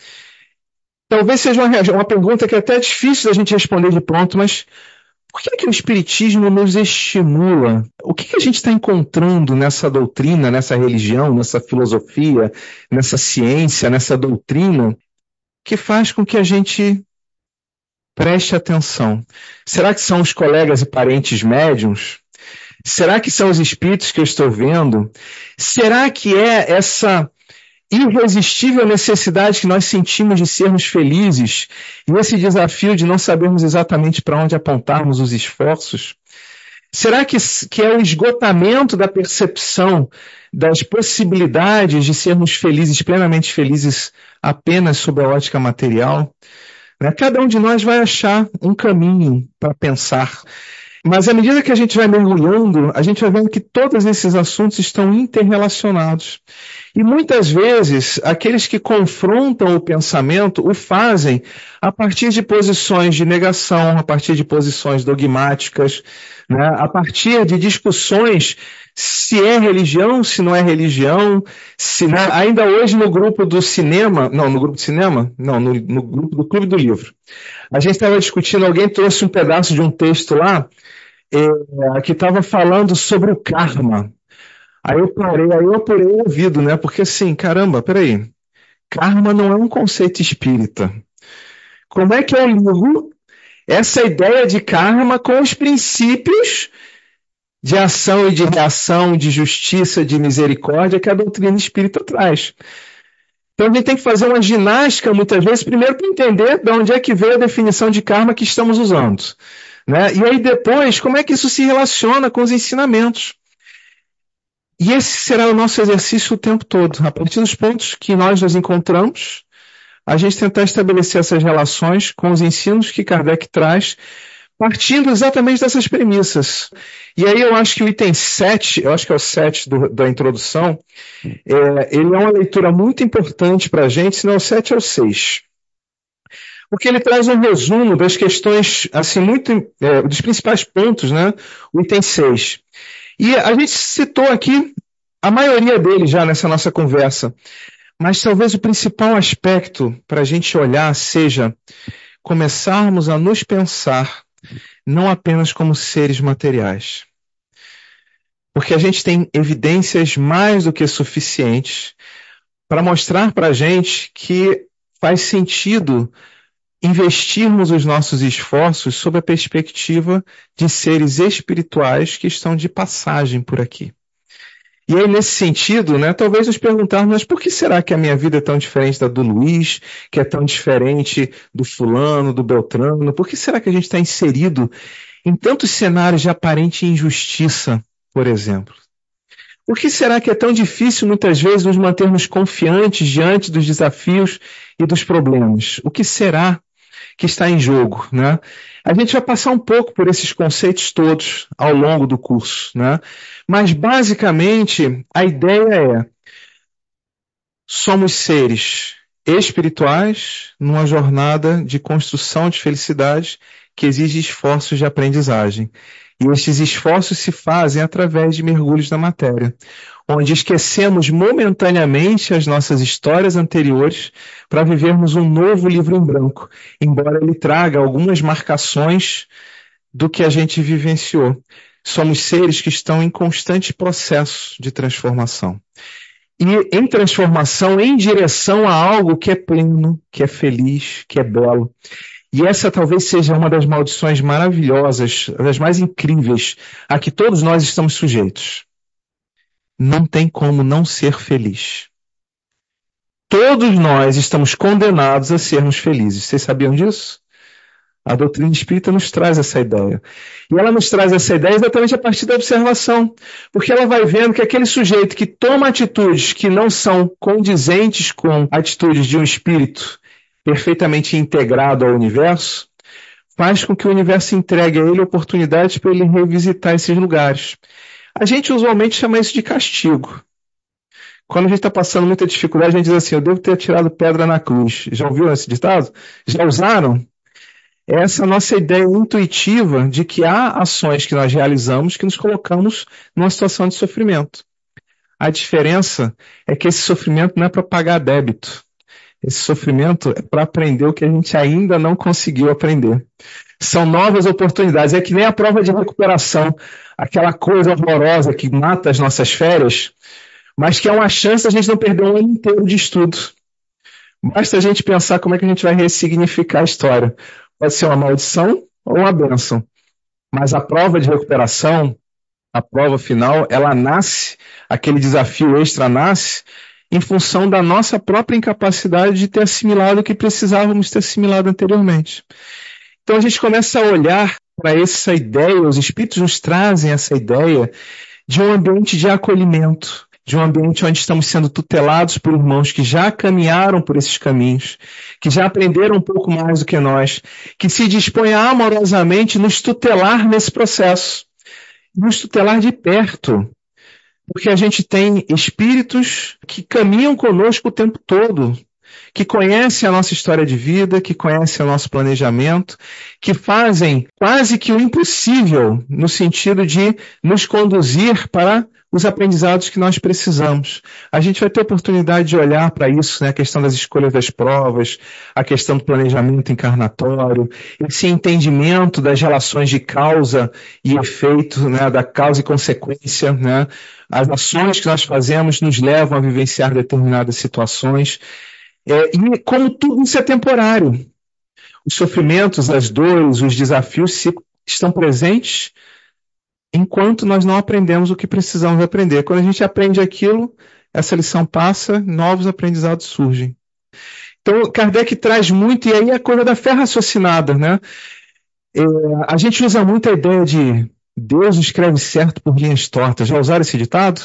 talvez seja uma, uma pergunta que é até difícil da gente responder de pronto, mas por que, que o Espiritismo nos estimula? O que, que a gente está encontrando nessa doutrina, nessa religião, nessa filosofia, nessa ciência, nessa doutrina, que faz com que a gente preste atenção? Será que são os colegas e parentes médiuns? Será que são os espíritos que eu estou vendo? Será que é essa irresistível necessidade que nós sentimos de sermos felizes e esse desafio de não sabermos exatamente para onde apontarmos os esforços? Será que, que é o esgotamento da percepção das possibilidades de sermos felizes, plenamente felizes, apenas sob a ótica material? Cada um de nós vai achar um caminho para pensar. Mas à medida que a gente vai mergulhando, a gente vai vendo que todos esses assuntos estão interrelacionados. E muitas vezes, aqueles que confrontam o pensamento o fazem a partir de posições de negação, a partir de posições dogmáticas, né? A partir de discussões se é religião, se não é religião, se não... ainda hoje no grupo do cinema, não, no grupo de cinema? Não, no, no grupo do Clube do Livro. A gente estava discutindo, alguém trouxe um pedaço de um texto lá, é, que estava falando sobre o karma. Aí eu parei, aí eu apurei o ouvido, né? Porque assim, caramba, peraí. Karma não é um conceito espírita. Como é que eu ligo essa ideia de karma com os princípios de ação e de reação, de justiça, de misericórdia que a doutrina espírita traz? Então a gente tem que fazer uma ginástica, muitas vezes, primeiro para entender de onde é que veio a definição de karma que estamos usando, né? E aí depois, como é que isso se relaciona com os ensinamentos? E esse será o nosso exercício o tempo todo. A partir dos pontos que nós nos encontramos, a gente tentar estabelecer essas relações com os ensinos que Kardec traz, partindo exatamente dessas premissas. E aí eu acho que o item sete, eu acho que é o sete do, da introdução, é, ele é uma leitura muito importante para a gente, se não é o sete, é o seis. Porque ele traz um resumo das questões, assim, muito, é, dos principais pontos, né? O item seis. E a gente citou aqui a maioria deles já nessa nossa conversa, mas talvez o principal aspecto para a gente olhar seja começarmos a nos pensar não apenas como seres materiais. Porque a gente tem evidências mais do que suficientes para mostrar para a gente que faz sentido investirmos os nossos esforços sob a perspectiva de seres espirituais que estão de passagem por aqui. E aí, nesse sentido, né, talvez nos perguntarmos, mas por que será que a minha vida é tão diferente da do Luiz, que é tão diferente do fulano, do Beltrano? Por que será que a gente está inserido em tantos cenários de aparente injustiça, por exemplo? Por que será que é tão difícil, muitas vezes, nos mantermos confiantes diante dos desafios e dos problemas? O que será que está em jogo, né? A gente vai passar um pouco por esses conceitos todos ao longo do curso, né? Mas, basicamente, a ideia é somos seres espirituais numa jornada de construção de felicidade que exige esforços de aprendizagem. E estes esforços se fazem através de mergulhos na matéria, onde esquecemos momentaneamente as nossas histórias anteriores para vivermos um novo livro em branco, embora ele traga algumas marcações do que a gente vivenciou. Somos seres que estão em constante processo de transformação. E em transformação em direção a algo que é pleno, que é feliz, que é belo. E essa talvez seja uma das maldições maravilhosas, das mais incríveis, a que todos nós estamos sujeitos. Não tem como não ser feliz. Todos nós estamos condenados a sermos felizes. Vocês sabiam disso? A doutrina espírita nos traz essa ideia. E ela nos traz essa ideia exatamente a partir da observação. Porque ela vai vendo que aquele sujeito que toma atitudes que não são condizentes com atitudes de um espírito perfeitamente integrado ao universo, faz com que o universo entregue a ele oportunidades para ele revisitar esses lugares. A gente usualmente chama isso de castigo. Quando a gente está passando muita dificuldade, a gente diz assim, eu devo ter atirado pedra na cruz. Já ouviram esse ditado? Já usaram? Essa é a nossa ideia intuitiva de que há ações que nós realizamos que nos colocamos numa situação de sofrimento. A diferença é que esse sofrimento não é para pagar débito. Esse sofrimento é para aprender o que a gente ainda não conseguiu aprender. São novas oportunidades. É que nem a prova de recuperação, aquela coisa horrorosa que mata as nossas férias, mas que é uma chance da gente não perder um ano inteiro de estudo. Basta a gente pensar como é que a gente vai ressignificar a história. Pode ser uma maldição ou uma bênção. Mas a prova de recuperação, a prova final, ela nasce, aquele desafio extra nasce em função da nossa própria incapacidade de ter assimilado o que precisávamos ter assimilado anteriormente. Então a gente começa a olhar para essa ideia, os espíritos nos trazem essa ideia de um ambiente de acolhimento, de um ambiente onde estamos sendo tutelados por irmãos que já caminharam por esses caminhos, que já aprenderam um pouco mais do que nós, que se dispõem a amorosamente nos tutelar nesse processo, nos tutelar de perto. Porque a gente tem espíritos que caminham conosco o tempo todo, que conhecem a nossa história de vida, que conhecem o nosso planejamento, que fazem quase que o impossível no sentido de nos conduzir para os aprendizados que nós precisamos. A gente vai ter oportunidade de olhar para isso, né? A questão das escolhas das provas, a questão do planejamento encarnatório, esse entendimento das relações de causa e efeito, né? Da causa e consequência, né? As ações que nós fazemos nos levam a vivenciar determinadas situações. É, e como tudo isso é temporário. Os sofrimentos, as dores, os desafios se, estão presentes enquanto nós não aprendemos o que precisamos aprender. Quando a gente aprende aquilo, essa lição passa, novos aprendizados surgem. Então, Kardec traz muito, e aí a coisa da fé raciocinada, né? É, a gente usa muito a ideia de Deus escreve certo por linhas tortas. Já usaram esse ditado?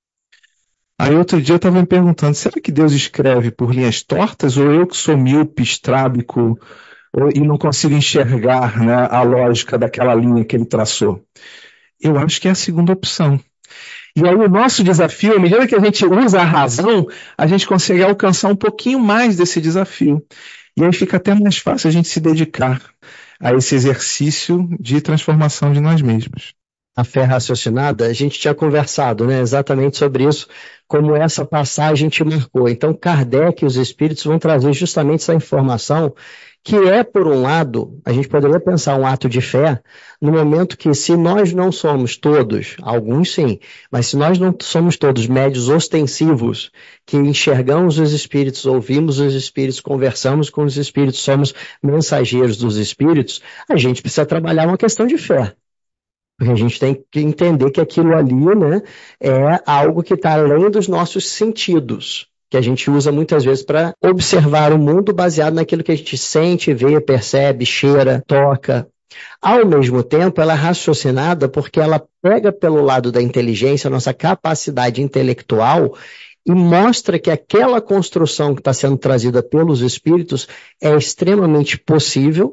Aí outro dia eu estava me perguntando, será que Deus escreve por linhas tortas ou eu que sou míope, estrábico ou, e não consigo enxergar, né, a lógica daquela linha que ele traçou? Eu acho que é a segunda opção. E aí o nosso desafio, à medida que a gente usa a razão, a gente consegue alcançar um pouquinho mais desse desafio. E aí fica até mais fácil a gente se dedicar a esse exercício de transformação de nós mesmos. A fé raciocinada, a gente tinha conversado, né, exatamente sobre isso, como essa passagem te marcou. Então, Kardec e os espíritos vão trazer justamente essa informação, que é, por um lado, a gente poderia pensar um ato de fé, no momento que, se nós não somos todos, alguns sim, mas se nós não somos todos médios ostensivos, que enxergamos os espíritos, ouvimos os espíritos, conversamos com os espíritos, somos mensageiros dos espíritos, a gente precisa trabalhar uma questão de fé. Porque a gente tem que entender que aquilo ali, né, é algo que está além dos nossos sentidos, que a gente usa muitas vezes para observar o mundo baseado naquilo que a gente sente, vê, percebe, cheira, toca. Ao mesmo tempo, ela é raciocinada porque ela pega pelo lado da inteligência, a nossa capacidade intelectual, e mostra que aquela construção que está sendo trazida pelos espíritos é extremamente possível,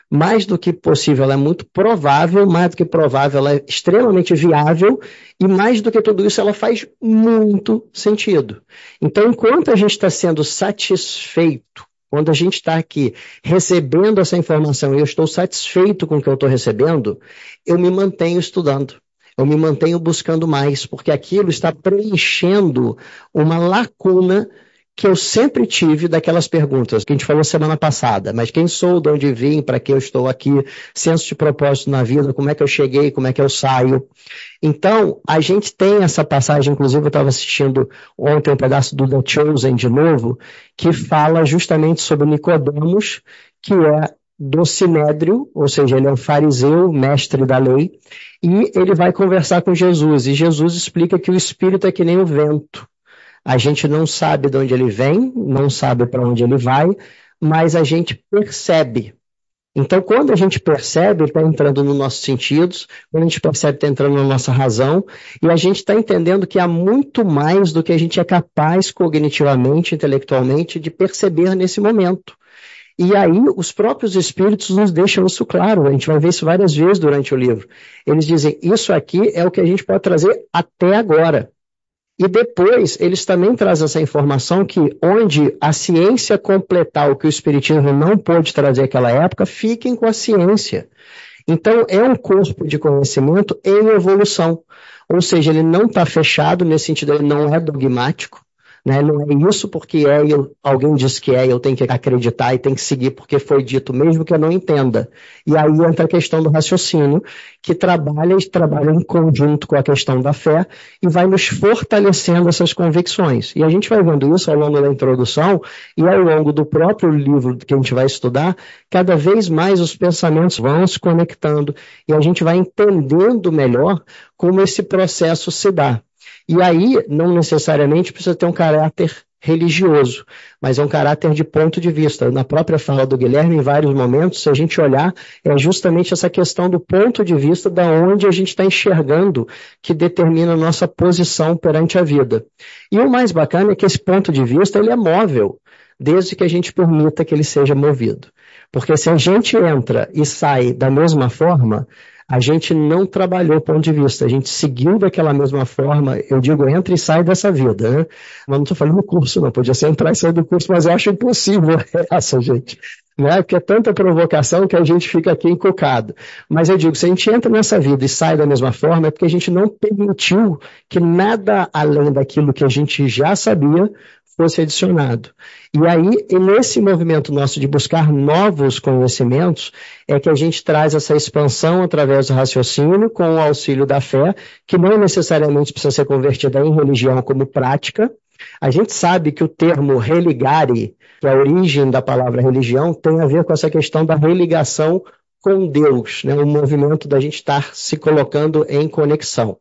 mais do que possível, ela é muito provável, mais do que provável, ela é extremamente viável, e mais do que tudo isso, ela faz muito sentido. Então, enquanto a gente está sendo satisfeito, quando a gente está aqui recebendo essa informação e eu estou satisfeito com o que eu estou recebendo, eu me mantenho estudando. Eu me mantenho buscando mais, porque aquilo está preenchendo uma lacuna que eu sempre tive daquelas perguntas que a gente falou semana passada. Mas quem sou, de onde vim, para que eu estou aqui, senso de propósito na vida, como é que eu cheguei, como é que eu saio. Então, a gente tem essa passagem, inclusive eu estava assistindo ontem um pedaço do The Chosen de novo, que fala justamente sobre Nicodemos, que é do Sinédrio, ou seja, ele é um fariseu, mestre da lei, e ele vai conversar com Jesus, e Jesus explica que o Espírito é que nem o vento. A gente não sabe de onde ele vem, não sabe para onde ele vai, mas a gente percebe. Então, quando a gente percebe, ele está entrando nos nossos sentidos, quando a gente percebe, está entrando na nossa razão, e a gente está entendendo que há muito mais do que a gente é capaz cognitivamente, intelectualmente, de perceber nesse momento. E aí, os próprios espíritos nos deixam isso claro, a gente vai ver isso várias vezes durante o livro. Eles dizem, isso aqui é o que a gente pode trazer até agora. E depois, eles também trazem essa informação que onde a ciência completar o que o espiritismo não pôde trazer naquela época, fiquem com a ciência. Então, é um corpo de conhecimento em evolução. Ou seja, ele não está fechado, nesse sentido, ele não é dogmático. Né? Não é isso porque é, eu, alguém diz que é, eu tenho que acreditar e tenho que seguir porque foi dito, mesmo que eu não entenda. E aí entra a questão do raciocínio, que trabalha e trabalha em conjunto com a questão da fé e vai nos fortalecendo essas convicções. E a gente vai vendo isso ao longo da introdução e ao longo do próprio livro que a gente vai estudar, cada vez mais os pensamentos vão se conectando e a gente vai entendendo melhor como esse processo se dá. E aí, não necessariamente precisa ter um caráter religioso, mas é um caráter de ponto de vista. Na própria fala do Guilherme, em vários momentos, se a gente olhar, é justamente essa questão do ponto de vista da onde a gente está enxergando que determina a nossa posição perante a vida. E o mais bacana é que esse ponto de vista ele é móvel, desde que a gente permita que ele seja movido. Porque se a gente entra e sai da mesma forma, a gente não trabalhou o ponto de vista, a gente seguiu daquela mesma forma, eu digo, entra e sai dessa vida, né? Mas não estou falando do curso, não, podia ser entrar e sair do curso, mas eu acho impossível essa, gente, né? Porque é tanta provocação que a gente fica aqui encucado. Mas eu digo, se a gente entra nessa vida e sai da mesma forma, é porque a gente não permitiu que nada além daquilo que a gente já sabia fosse adicionado. E aí, e nesse movimento nosso de buscar novos conhecimentos, é que a gente traz essa expansão através do raciocínio, com o auxílio da fé, que não necessariamente precisa ser convertida em religião como prática. A gente sabe que o termo religare, que é a origem da palavra religião, tem a ver com essa questão da religação com Deus, né? O movimento da gente estar se colocando em conexão.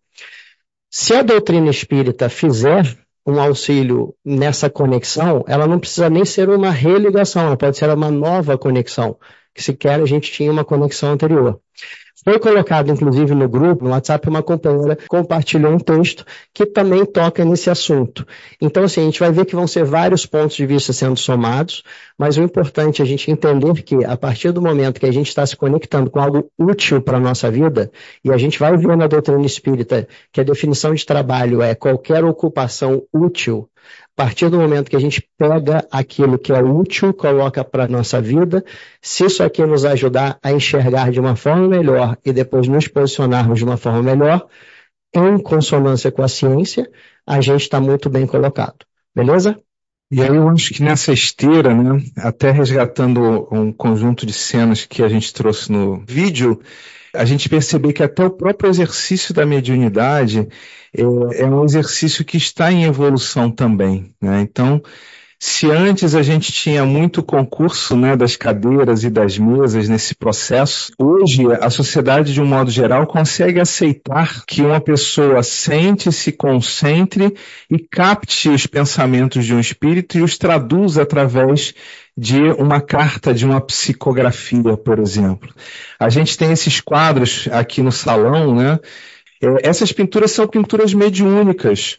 Se a doutrina espírita fizer um auxílio nessa conexão, ela não precisa nem ser uma religação, ela pode ser uma nova conexão, que sequer a gente tinha uma conexão anterior. Foi colocado, inclusive, no grupo, no WhatsApp, uma companheira compartilhou um texto que também toca nesse assunto. Então, assim, a gente vai ver que vão ser vários pontos de vista sendo somados, mas o importante é a gente entender que, a partir do momento que a gente está se conectando com algo útil para a nossa vida, e a gente vai ver na doutrina espírita que a definição de trabalho é qualquer ocupação útil, a partir do momento que a gente pega aquilo que é útil, coloca para a nossa vida, se isso aqui nos ajudar a enxergar de uma forma melhor e depois nos posicionarmos de uma forma melhor, em consonância com a ciência, a gente está muito bem colocado. Beleza? E aí eu acho que nessa esteira, né, até resgatando um conjunto de cenas que a gente trouxe no vídeo, a gente perceber que até o próprio exercício da mediunidade é, é um exercício que está em evolução também, né? Então, se antes a gente tinha muito concurso, né, das cadeiras e das mesas nesse processo, hoje a sociedade, de um modo geral, consegue aceitar que uma pessoa sente, se concentre e capte os pensamentos de um espírito e os traduza através de uma carta, de uma psicografia, por exemplo. A gente tem esses quadros aqui no salão, né? Essas pinturas são pinturas mediúnicas.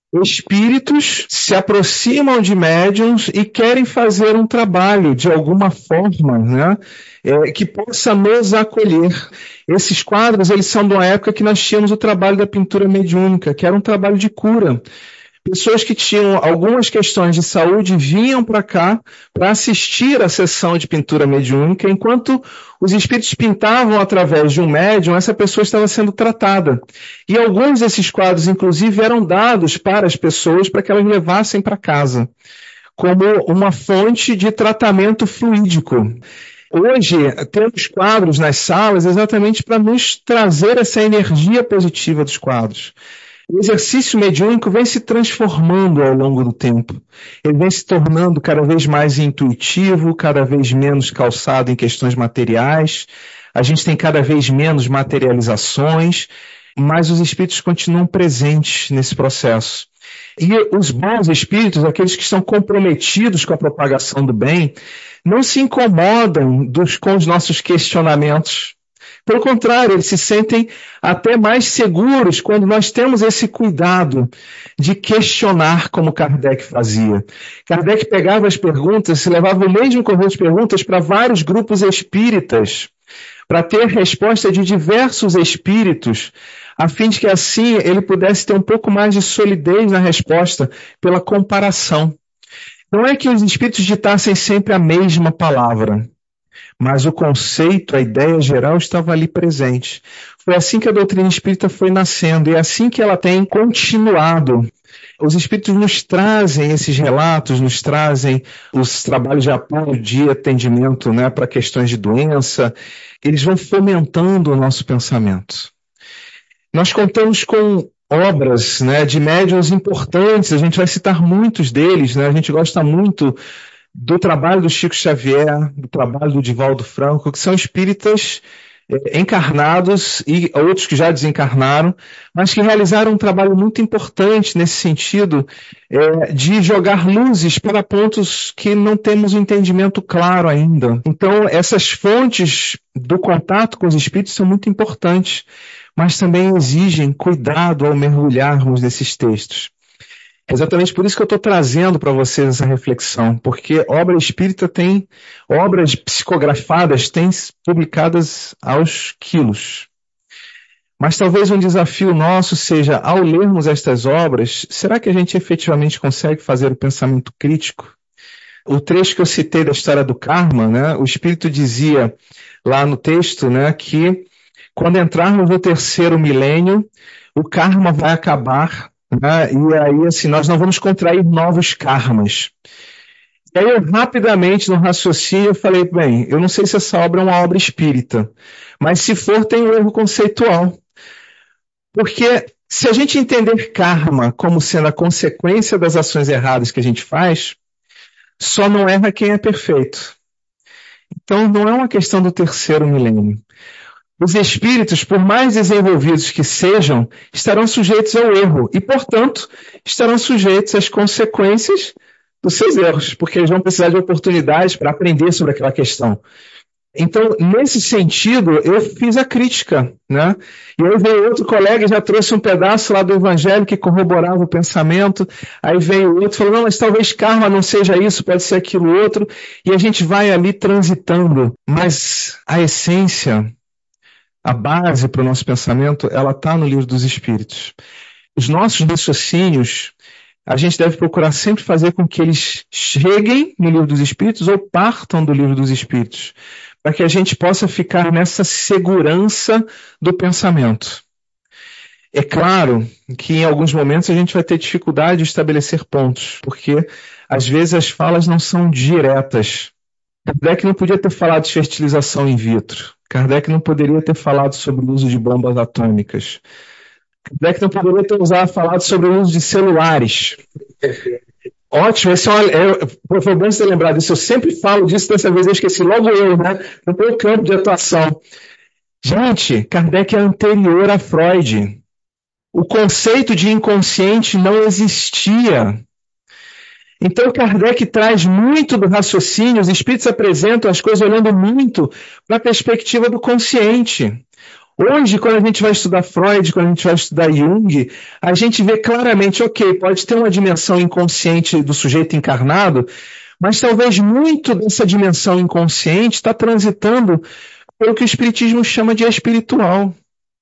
espíritos se aproximam de médiums e querem fazer um trabalho de alguma forma, né, é, que possa nos acolher. Esses quadros, eles são de uma época que nós tínhamos o trabalho da pintura mediúnica, que era um trabalho de cura. Pessoas que tinham algumas questões de saúde vinham para cá para assistir à sessão de pintura mediúnica, enquanto os espíritos pintavam através de um médium, essa pessoa estava sendo tratada. E alguns desses quadros, inclusive, eram dados para as pessoas para que elas levassem para casa, como uma fonte de tratamento fluídico. Hoje, temos quadros nas salas exatamente para nos trazer essa energia positiva dos quadros. O exercício mediúnico vem se transformando ao longo do tempo. Ele vem se tornando cada vez mais intuitivo, cada vez menos calçado em questões materiais. A gente tem cada vez menos materializações, mas os espíritos continuam presentes nesse processo. E os bons espíritos, aqueles que estão comprometidos com a propagação do bem, não se incomodam dos, com os nossos questionamentos. Pelo contrário, eles se sentem até mais seguros quando nós temos esse cuidado de questionar como Kardec fazia. Kardec pegava as perguntas, se levava o mesmo conjunto de perguntas para vários grupos espíritas, para ter resposta de diversos espíritos, a fim de que assim ele pudesse ter um pouco mais de solidez na resposta pela comparação. Não é que os espíritos ditassem sempre a mesma palavra, mas o conceito, a ideia geral estava ali presente. Foi assim que a doutrina espírita foi nascendo e é assim que ela tem continuado. Os espíritos nos trazem esses relatos, nos trazem os trabalhos de apoio de atendimento, né, para questões de doença. Eles vão fomentando o nosso pensamento. Nós contamos com obras, né, de médiuns importantes, a gente vai citar muitos deles, né, a gente gosta muito do trabalho do Chico Xavier, do trabalho do Divaldo Franco, que são espíritas eh, encarnados e outros que já desencarnaram, mas que realizaram um trabalho muito importante nesse sentido eh, de jogar luzes para pontos que não temos um entendimento claro ainda. Então, essas fontes do contato com os espíritos são muito importantes, mas também exigem cuidado ao mergulharmos nesses textos. É exatamente por isso que eu estou trazendo para vocês essa reflexão, porque obra espírita tem, obras psicografadas têm publicadas aos quilos. Mas talvez um desafio nosso seja, ao lermos estas obras, será que a gente efetivamente consegue fazer o pensamento crítico? O trecho que eu citei da história do karma, né, o espírito dizia lá no texto, né, que quando entrarmos no terceiro milênio, o karma vai acabar. Né? E aí, assim, nós não vamos contrair novos karmas. E aí, eu, rapidamente, no raciocínio, eu falei, bem, eu não sei se essa obra é uma obra espírita, mas se for, tem um erro conceitual. Porque se a gente entender karma como sendo a consequência das ações erradas que a gente faz, só não erra quem é perfeito. Então, não é uma questão do terceiro milênio. Os espíritos, por mais desenvolvidos que sejam, estarão sujeitos ao erro e, portanto, estarão sujeitos às consequências dos seus erros, porque eles vão precisar de oportunidades para aprender sobre aquela questão. Então, nesse sentido, eu fiz a crítica, né? E aí veio outro colega e já trouxe um pedaço lá do Evangelho que corroborava o pensamento, aí veio outro e falou, não, mas talvez karma não seja isso, pode ser aquilo outro, e a gente vai ali transitando, mas a essência, a base para o nosso pensamento, ela está no Livro dos Espíritos. Os nossos raciocínios, a gente deve procurar sempre fazer com que eles cheguem no Livro dos Espíritos ou partam do Livro dos Espíritos, para que a gente possa ficar nessa segurança do pensamento. É claro que em alguns momentos a gente vai ter dificuldade de estabelecer pontos, porque às vezes as falas não são diretas. Kardec não podia ter falado de fertilização in vitro. Kardec não poderia ter falado sobre o uso de bombas atômicas. Kardec não poderia ter usado, falado sobre o uso de celulares. Ótimo, esse é uma, é, foi bom você ter lembrado disso. Eu sempre falo disso, dessa vez eu esqueci, logo eu, né? No meu campo de atuação. Gente, Kardec é anterior a Freud. O conceito de inconsciente não existia. Então, Kardec traz muito do raciocínio, os espíritos apresentam as coisas olhando muito para a perspectiva do consciente. Hoje, quando a gente vai estudar Freud, quando a gente vai estudar Jung, a gente vê claramente, ok, pode ter uma dimensão inconsciente do sujeito encarnado, mas talvez muito dessa dimensão inconsciente está transitando pelo que o Espiritismo chama de espiritual.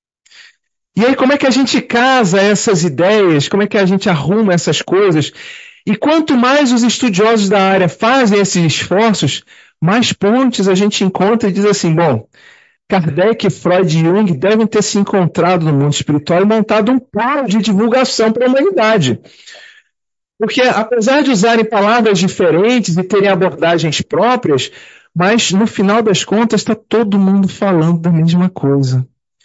E aí, como é que a gente casa essas ideias? Como é que a gente arruma essas coisas? E quanto mais os estudiosos da área fazem esses esforços, mais pontes a gente encontra e diz assim, bom, Kardec, Freud e Jung devem ter se encontrado no mundo espiritual e montado um plano de divulgação para a humanidade. Porque, apesar de usarem palavras diferentes e terem abordagens próprias, mas, no final das contas, está todo mundo falando da mesma coisa.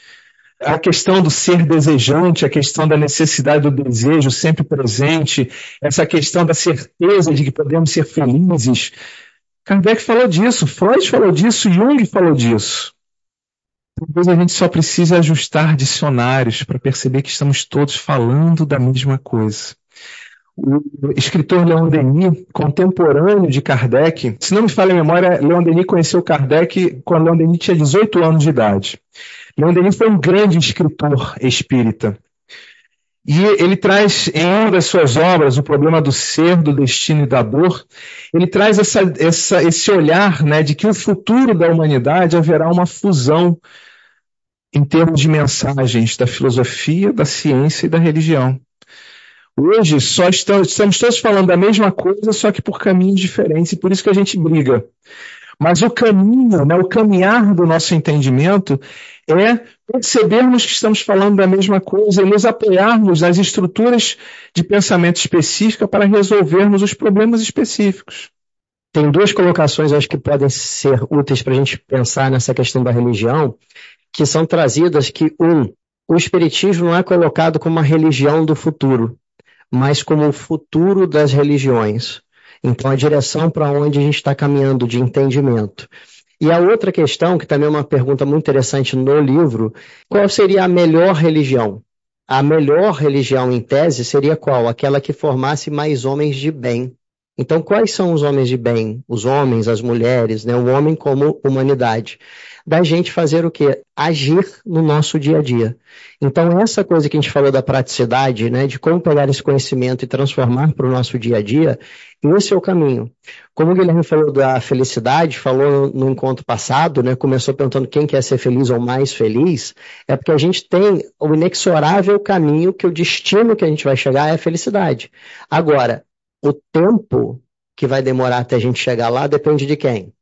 A questão do ser desejante, a questão da necessidade do desejo sempre presente, essa questão da certeza de que podemos ser felizes. Kardec falou disso, Freud falou disso, Jung falou disso. Talvez a gente só precise ajustar dicionários para perceber que estamos todos falando da mesma coisa. O escritor Leon Denis, contemporâneo de Kardec, se não me falha a memória, Leon Denis conheceu Kardec quando Leon Denis tinha dezoito anos de idade. Leon Denis foi um grande escritor espírita. E ele traz, em uma das suas obras, O Problema do Ser, do Destino e da Dor, ele traz essa, essa, esse olhar, né, de que o futuro da humanidade haverá uma fusão em termos de mensagens da filosofia, da ciência e da religião. Hoje só estamos, estamos todos falando da mesma coisa, só que por caminhos diferentes, e por isso que a gente briga. Mas o caminho, né, o caminhar do nosso entendimento é percebermos que estamos falando da mesma coisa e nos apoiarmos nas estruturas de pensamento específica para resolvermos os problemas específicos. Tem duas colocações, acho que podem ser úteis para a gente pensar nessa questão da religião, que são trazidas que, um, o Espiritismo não é colocado como uma religião do futuro, mas como o futuro das religiões. Então, a direção para onde a gente está caminhando de entendimento. E a outra questão, que também é uma pergunta muito interessante no livro, qual seria a melhor religião? A melhor religião, em tese, seria qual? Aquela que formasse mais homens de bem. Então, quais são os homens de bem? Os homens, as mulheres, né? O homem como humanidade. Da gente fazer o quê? Agir no nosso dia a dia. Então, essa coisa que a gente falou da praticidade, né? De como pegar esse conhecimento e transformar para o nosso dia a dia, esse é o caminho. Como o Guilherme falou da felicidade, falou no encontro passado, né? Começou perguntando quem quer ser feliz ou mais feliz, é porque a gente tem o inexorável caminho que o destino que a gente vai chegar é a felicidade. Agora, o tempo que vai demorar até a gente chegar lá depende de quem?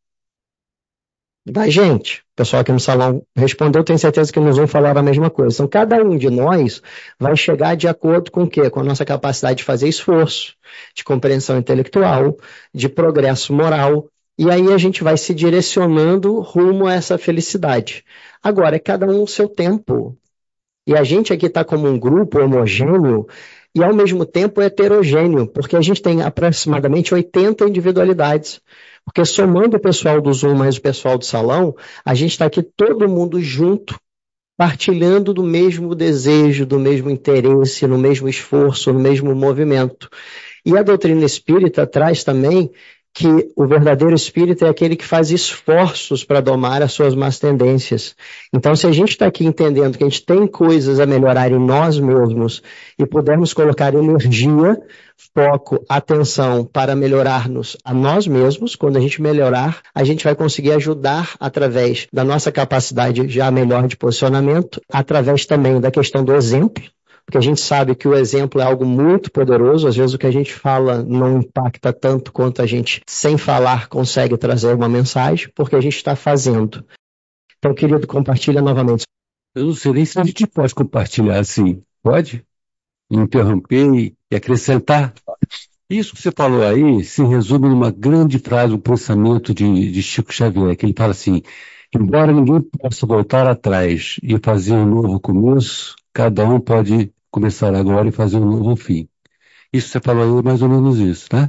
Da gente. O pessoal aqui no salão respondeu, tenho certeza que nos vão falar a mesma coisa. Então, cada um de nós vai chegar de acordo com o quê? Com a nossa capacidade de fazer esforço, de compreensão intelectual, de progresso moral, e aí a gente vai se direcionando rumo a essa felicidade. Agora, é cada um o seu tempo. E a gente aqui está como um grupo homogêneo e, ao mesmo tempo, heterogêneo, porque a gente tem aproximadamente oitenta individualidades. Porque somando o pessoal do Zoom mais o pessoal do salão, a gente está aqui todo mundo junto, partilhando do mesmo desejo, do mesmo interesse, no mesmo esforço, no mesmo movimento. E a doutrina espírita traz também que o verdadeiro espírita é aquele que faz esforços para domar as suas más tendências. Então, se a gente está aqui entendendo que a gente tem coisas a melhorar em nós mesmos e pudermos colocar energia, foco, atenção para melhorar-nos a nós mesmos, quando a gente melhorar, a gente vai conseguir ajudar através da nossa capacidade já melhor de posicionamento, através também da questão do exemplo, porque a gente sabe que o exemplo é algo muito poderoso, às vezes o que a gente fala não impacta tanto quanto a gente, sem falar, consegue trazer uma mensagem, porque a gente está fazendo. Então, querido, compartilha novamente. Eu não sei nem se a gente pode compartilhar assim. Pode? Interromper e acrescentar. Isso que você falou aí se resume numa grande frase, um pensamento de, de Chico Xavier, que ele fala assim, embora ninguém possa voltar atrás e fazer um novo começo, cada um pode começar agora e fazer um novo fim. Isso que você falou aí é mais ou menos isso, né?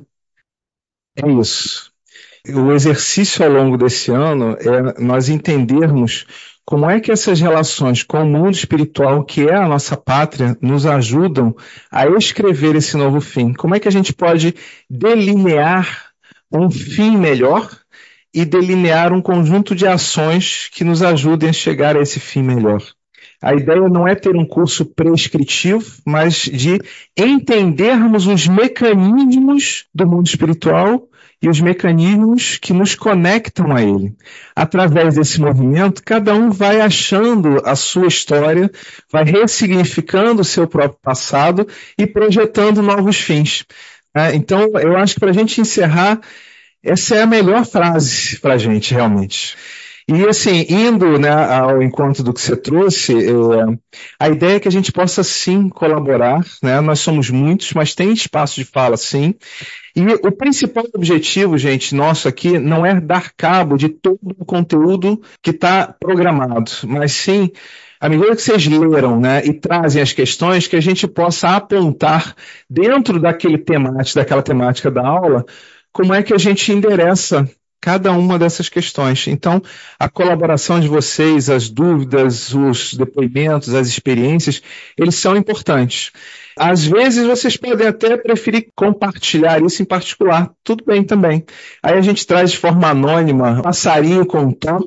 É isso. O exercício ao longo desse ano é nós entendermos como é que essas relações com o mundo espiritual, que é a nossa pátria, nos ajudam a escrever esse novo fim. Como é que a gente pode delinear um fim melhor e delinear um conjunto de ações que nos ajudem a chegar a esse fim melhor. A ideia não é ter um curso prescritivo, mas de entendermos os mecanismos do mundo espiritual e os mecanismos que nos conectam a ele. Através desse movimento, cada um vai achando a sua história, vai ressignificando o seu próprio passado e projetando novos fins. Então, eu acho que para a gente encerrar, essa é a melhor frase para a gente, realmente. E assim, indo, né, ao encontro do que você trouxe, eu, a ideia é que a gente possa sim colaborar, né? Nós somos muitos, mas tem espaço de fala sim. E o principal objetivo, gente, nosso aqui, não é dar cabo de todo o conteúdo que está programado, mas sim, à medida que vocês leram, né, e trazem as questões, que a gente possa apontar dentro daquele temático, daquela temática da aula, como é que a gente endereça cada uma dessas questões. Então, a colaboração de vocês, as dúvidas, os depoimentos, as experiências, eles são importantes. Às vezes, vocês podem até preferir compartilhar isso em particular. Tudo bem também. Aí a gente traz de forma anônima, passarinho com um tom,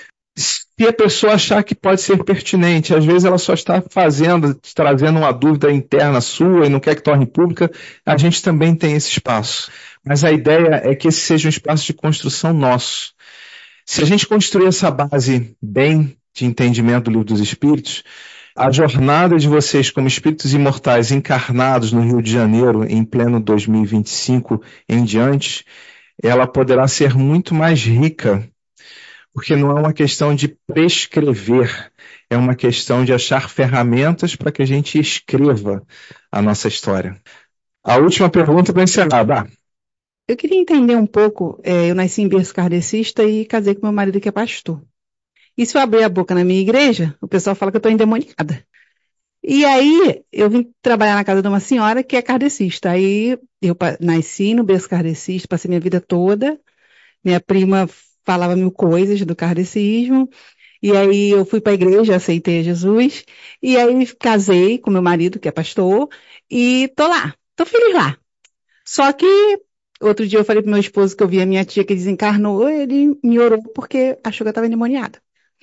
se a pessoa achar que pode ser pertinente. Às vezes ela só está fazendo, trazendo uma dúvida interna sua e não quer que torne pública, a gente também tem esse espaço. Mas a ideia é que esse seja um espaço de construção nosso. Se a gente construir essa base bem de entendimento do Livro dos Espíritos, a jornada de vocês como espíritos imortais encarnados no Rio de Janeiro em pleno dois mil e vinte e cinco em diante, ela poderá ser muito mais rica, porque não é uma questão de prescrever, é uma questão de achar ferramentas para que a gente escreva a nossa história. A última pergunta para encerrar, Dá. Eu queria entender um pouco, é, eu nasci em berço kardecista e casei com meu marido que é pastor. E se eu abrir a boca na minha igreja, o pessoal fala que eu estou endemoniada. E aí, eu vim trabalhar na casa de uma senhora que é kardecista. Aí, eu nasci no berço kardecista, passei minha vida toda. Minha prima falava mil coisas do kardecismo. E aí, eu fui para a igreja, aceitei Jesus. E aí, casei com meu marido, que é pastor. E tô lá, tô feliz lá. Só que outro dia eu falei pro meu esposo que eu vi a minha tia que desencarnou, ele me orou porque achou que eu estava endemoniada.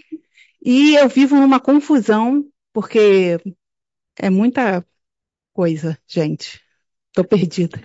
E eu vivo numa confusão, porque é muita coisa, gente. Estou perdida.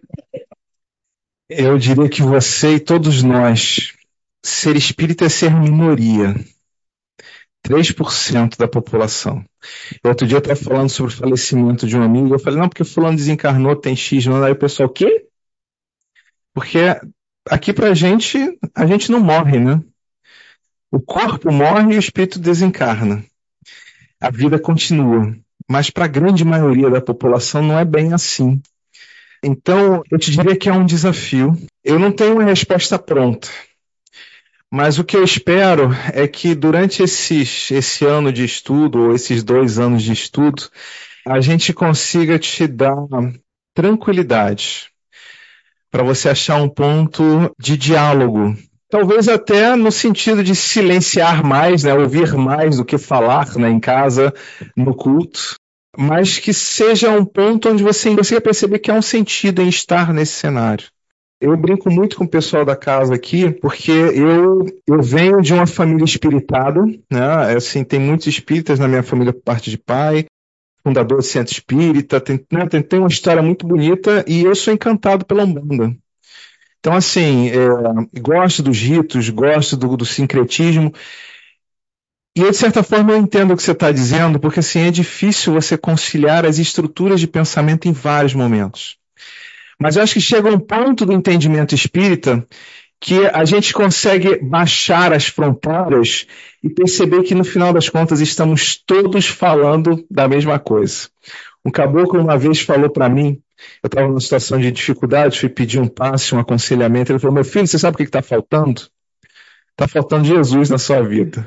Eu diria que você e todos nós, ser espírita é ser minoria. três por cento da população. Outro dia eu estava falando sobre o falecimento de um amigo, eu falei, não, porque fulano desencarnou, tem X, não. Aí o pessoal, o quê? Porque aqui pra gente, a gente não morre, né? O corpo morre e o espírito desencarna. A vida continua. Mas para a grande maioria da população não é bem assim. Então, eu te diria que é um desafio. Eu não tenho uma resposta pronta. Mas o que eu espero é que durante esses, esse ano de estudo, ou esses dois anos de estudo, a gente consiga te dar tranquilidade para você achar um ponto de diálogo. Talvez até no sentido de silenciar mais, né, ouvir mais do que falar, né, em casa, no culto, mas que seja um ponto onde você consiga perceber que há um sentido em estar nesse cenário. Eu brinco muito com o pessoal da casa aqui, porque eu, eu venho de uma família espiritada, né, assim, tem muitos espíritas na minha família por parte de pai, fundador do Centro Espírita, tem, né, tem, tem uma história muito bonita e eu sou encantado pela Umbanda. Então, assim, é, gosto dos ritos, gosto do, do sincretismo. E eu, de certa forma, eu entendo o que você está dizendo, porque assim, é difícil você conciliar as estruturas de pensamento em vários momentos. Mas eu acho que chega um ponto do entendimento espírita que a gente consegue baixar as fronteiras e perceber que, no final das contas, estamos todos falando da mesma coisa. Um caboclo uma vez falou para mim, eu estava numa situação de dificuldade, fui pedir um passe, um aconselhamento, ele falou, meu filho, você sabe o que está faltando? Está faltando Jesus na sua vida.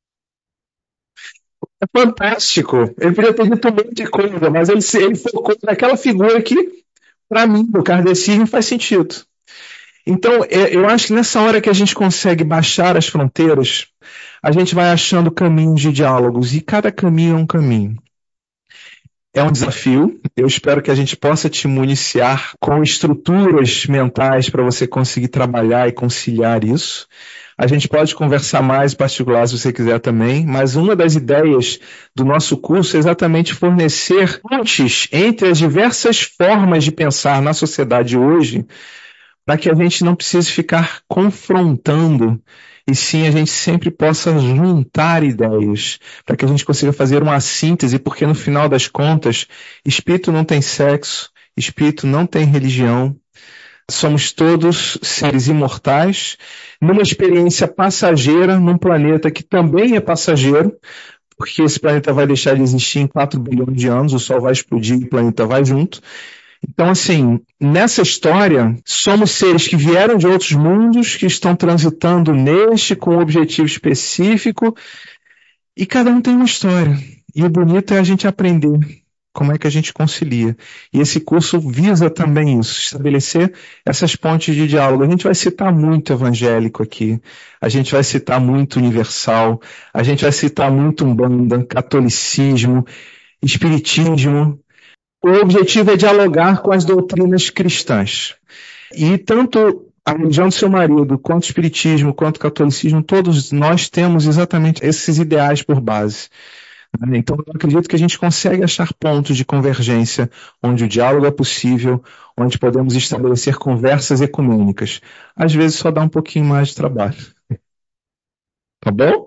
É fantástico. Ele podia ter dito um monte de coisa, mas ele, ele focou naquela figura que, para mim, no kardecismo faz sentido. Então, eu acho que nessa hora que a gente consegue baixar as fronteiras, a gente vai achando caminhos de diálogos, e cada caminho é um caminho. É um desafio, eu espero que a gente possa te municiar com estruturas mentais para você conseguir trabalhar e conciliar isso. A gente pode conversar mais em particular se você quiser também, mas uma das ideias do nosso curso é exatamente fornecer pontes entre as diversas formas de pensar na sociedade hoje, para que a gente não precise ficar confrontando, e sim a gente sempre possa juntar ideias, para que a gente consiga fazer uma síntese, porque no final das contas, espírito não tem sexo, espírito não tem religião, somos todos seres imortais, numa experiência passageira, num planeta que também é passageiro, porque esse planeta vai deixar de existir em quatro bilhões de anos, o Sol vai explodir e o planeta vai junto. Então, assim, nessa história, somos seres que vieram de outros mundos, que estão transitando neste com um objetivo específico, e cada um tem uma história. E o bonito é a gente aprender como é que a gente concilia. E esse curso visa também isso, estabelecer essas pontes de diálogo. A gente vai citar muito evangélico aqui, a gente vai citar muito universal, a gente vai citar muito umbanda, catolicismo, espiritismo. O objetivo é dialogar com as doutrinas cristãs. E tanto a religião do seu marido, quanto o espiritismo, quanto o catolicismo, todos nós temos exatamente esses ideais por base. Então, eu acredito que a gente consegue achar pontos de convergência onde o diálogo é possível, onde podemos estabelecer conversas ecumênicas. Às vezes só dá um pouquinho mais de trabalho. Tá bom?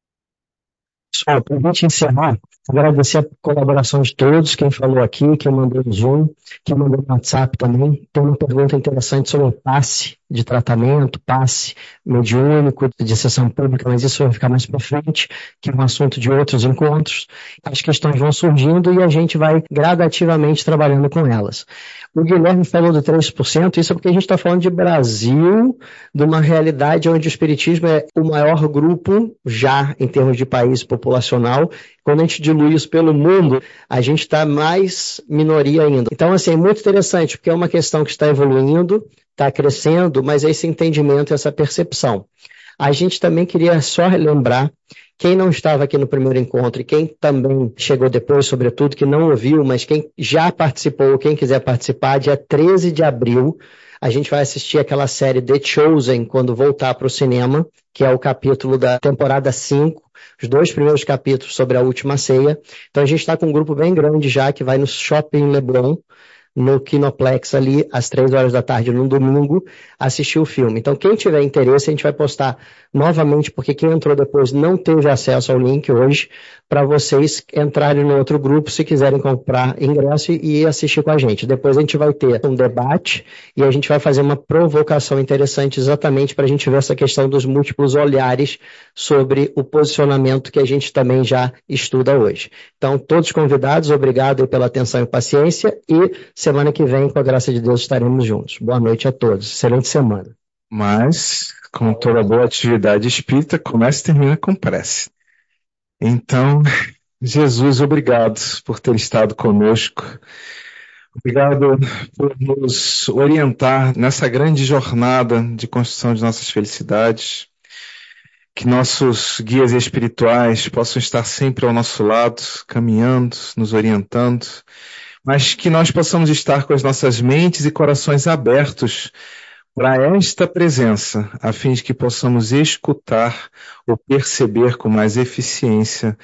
Pessoal, para a gente encerrar, agradecer a colaboração de todos, quem falou aqui, quem mandou no Zoom, quem mandou no WhatsApp também. Tem uma pergunta interessante sobre o passe de tratamento, passe mediúnico, de sessão pública, mas isso vai ficar mais para frente, que é um assunto de outros encontros. As questões vão surgindo e a gente vai gradativamente trabalhando com elas. O Guilherme falou do três por cento, isso é porque a gente está falando de Brasil, de uma realidade onde o espiritismo é o maior grupo já em termos de país populacional. Quando a gente dilui isso pelo mundo, a gente está mais minoria ainda. Então, assim, é muito interessante, porque é uma questão que está evoluindo, está crescendo, mas é esse entendimento, essa percepção. A gente também queria só relembrar, quem não estava aqui no primeiro encontro e quem também chegou depois, sobretudo, que não ouviu, mas quem já participou, quem quiser participar, dia treze de abril, a gente vai assistir aquela série The Chosen, quando voltar para o cinema, que é o capítulo da temporada cinco, os dois primeiros capítulos sobre a última ceia. Então a gente está com um grupo bem grande já, que vai no Shopping Leblon, no Kinoplex ali, às três horas da tarde, no domingo, assistir o filme. Então, quem tiver interesse, a gente vai postar novamente, porque quem entrou depois não teve acesso ao link hoje, para vocês entrarem no outro grupo, se quiserem comprar ingresso e assistir com a gente. Depois a gente vai ter um debate e a gente vai fazer uma provocação interessante exatamente para a gente ver essa questão dos múltiplos olhares sobre o posicionamento que a gente também já estuda hoje. Então, todos convidados, obrigado pela atenção e paciência e semana que vem, com a graça de Deus, estaremos juntos. Boa noite a todos. Excelente semana. Mas, como toda boa atividade espírita, começa e termina com prece. Então, Jesus, obrigado por ter estado conosco. Obrigado por nos orientar nessa grande jornada de construção de nossas felicidades. Que nossos guias espirituais possam estar sempre ao nosso lado, caminhando, nos orientando, mas que nós possamos estar com as nossas mentes e corações abertos para esta presença, a fim de que possamos escutar ou perceber com mais eficiência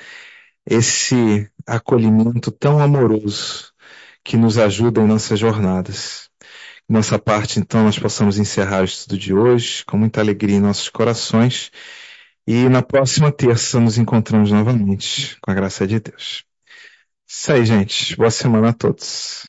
esse acolhimento tão amoroso que nos ajuda em nossas jornadas. Nossa parte, então, nós possamos encerrar o estudo de hoje com muita alegria em nossos corações e na próxima terça nos encontramos novamente, com a graça de Deus. Isso aí, gente. Boa semana a todos.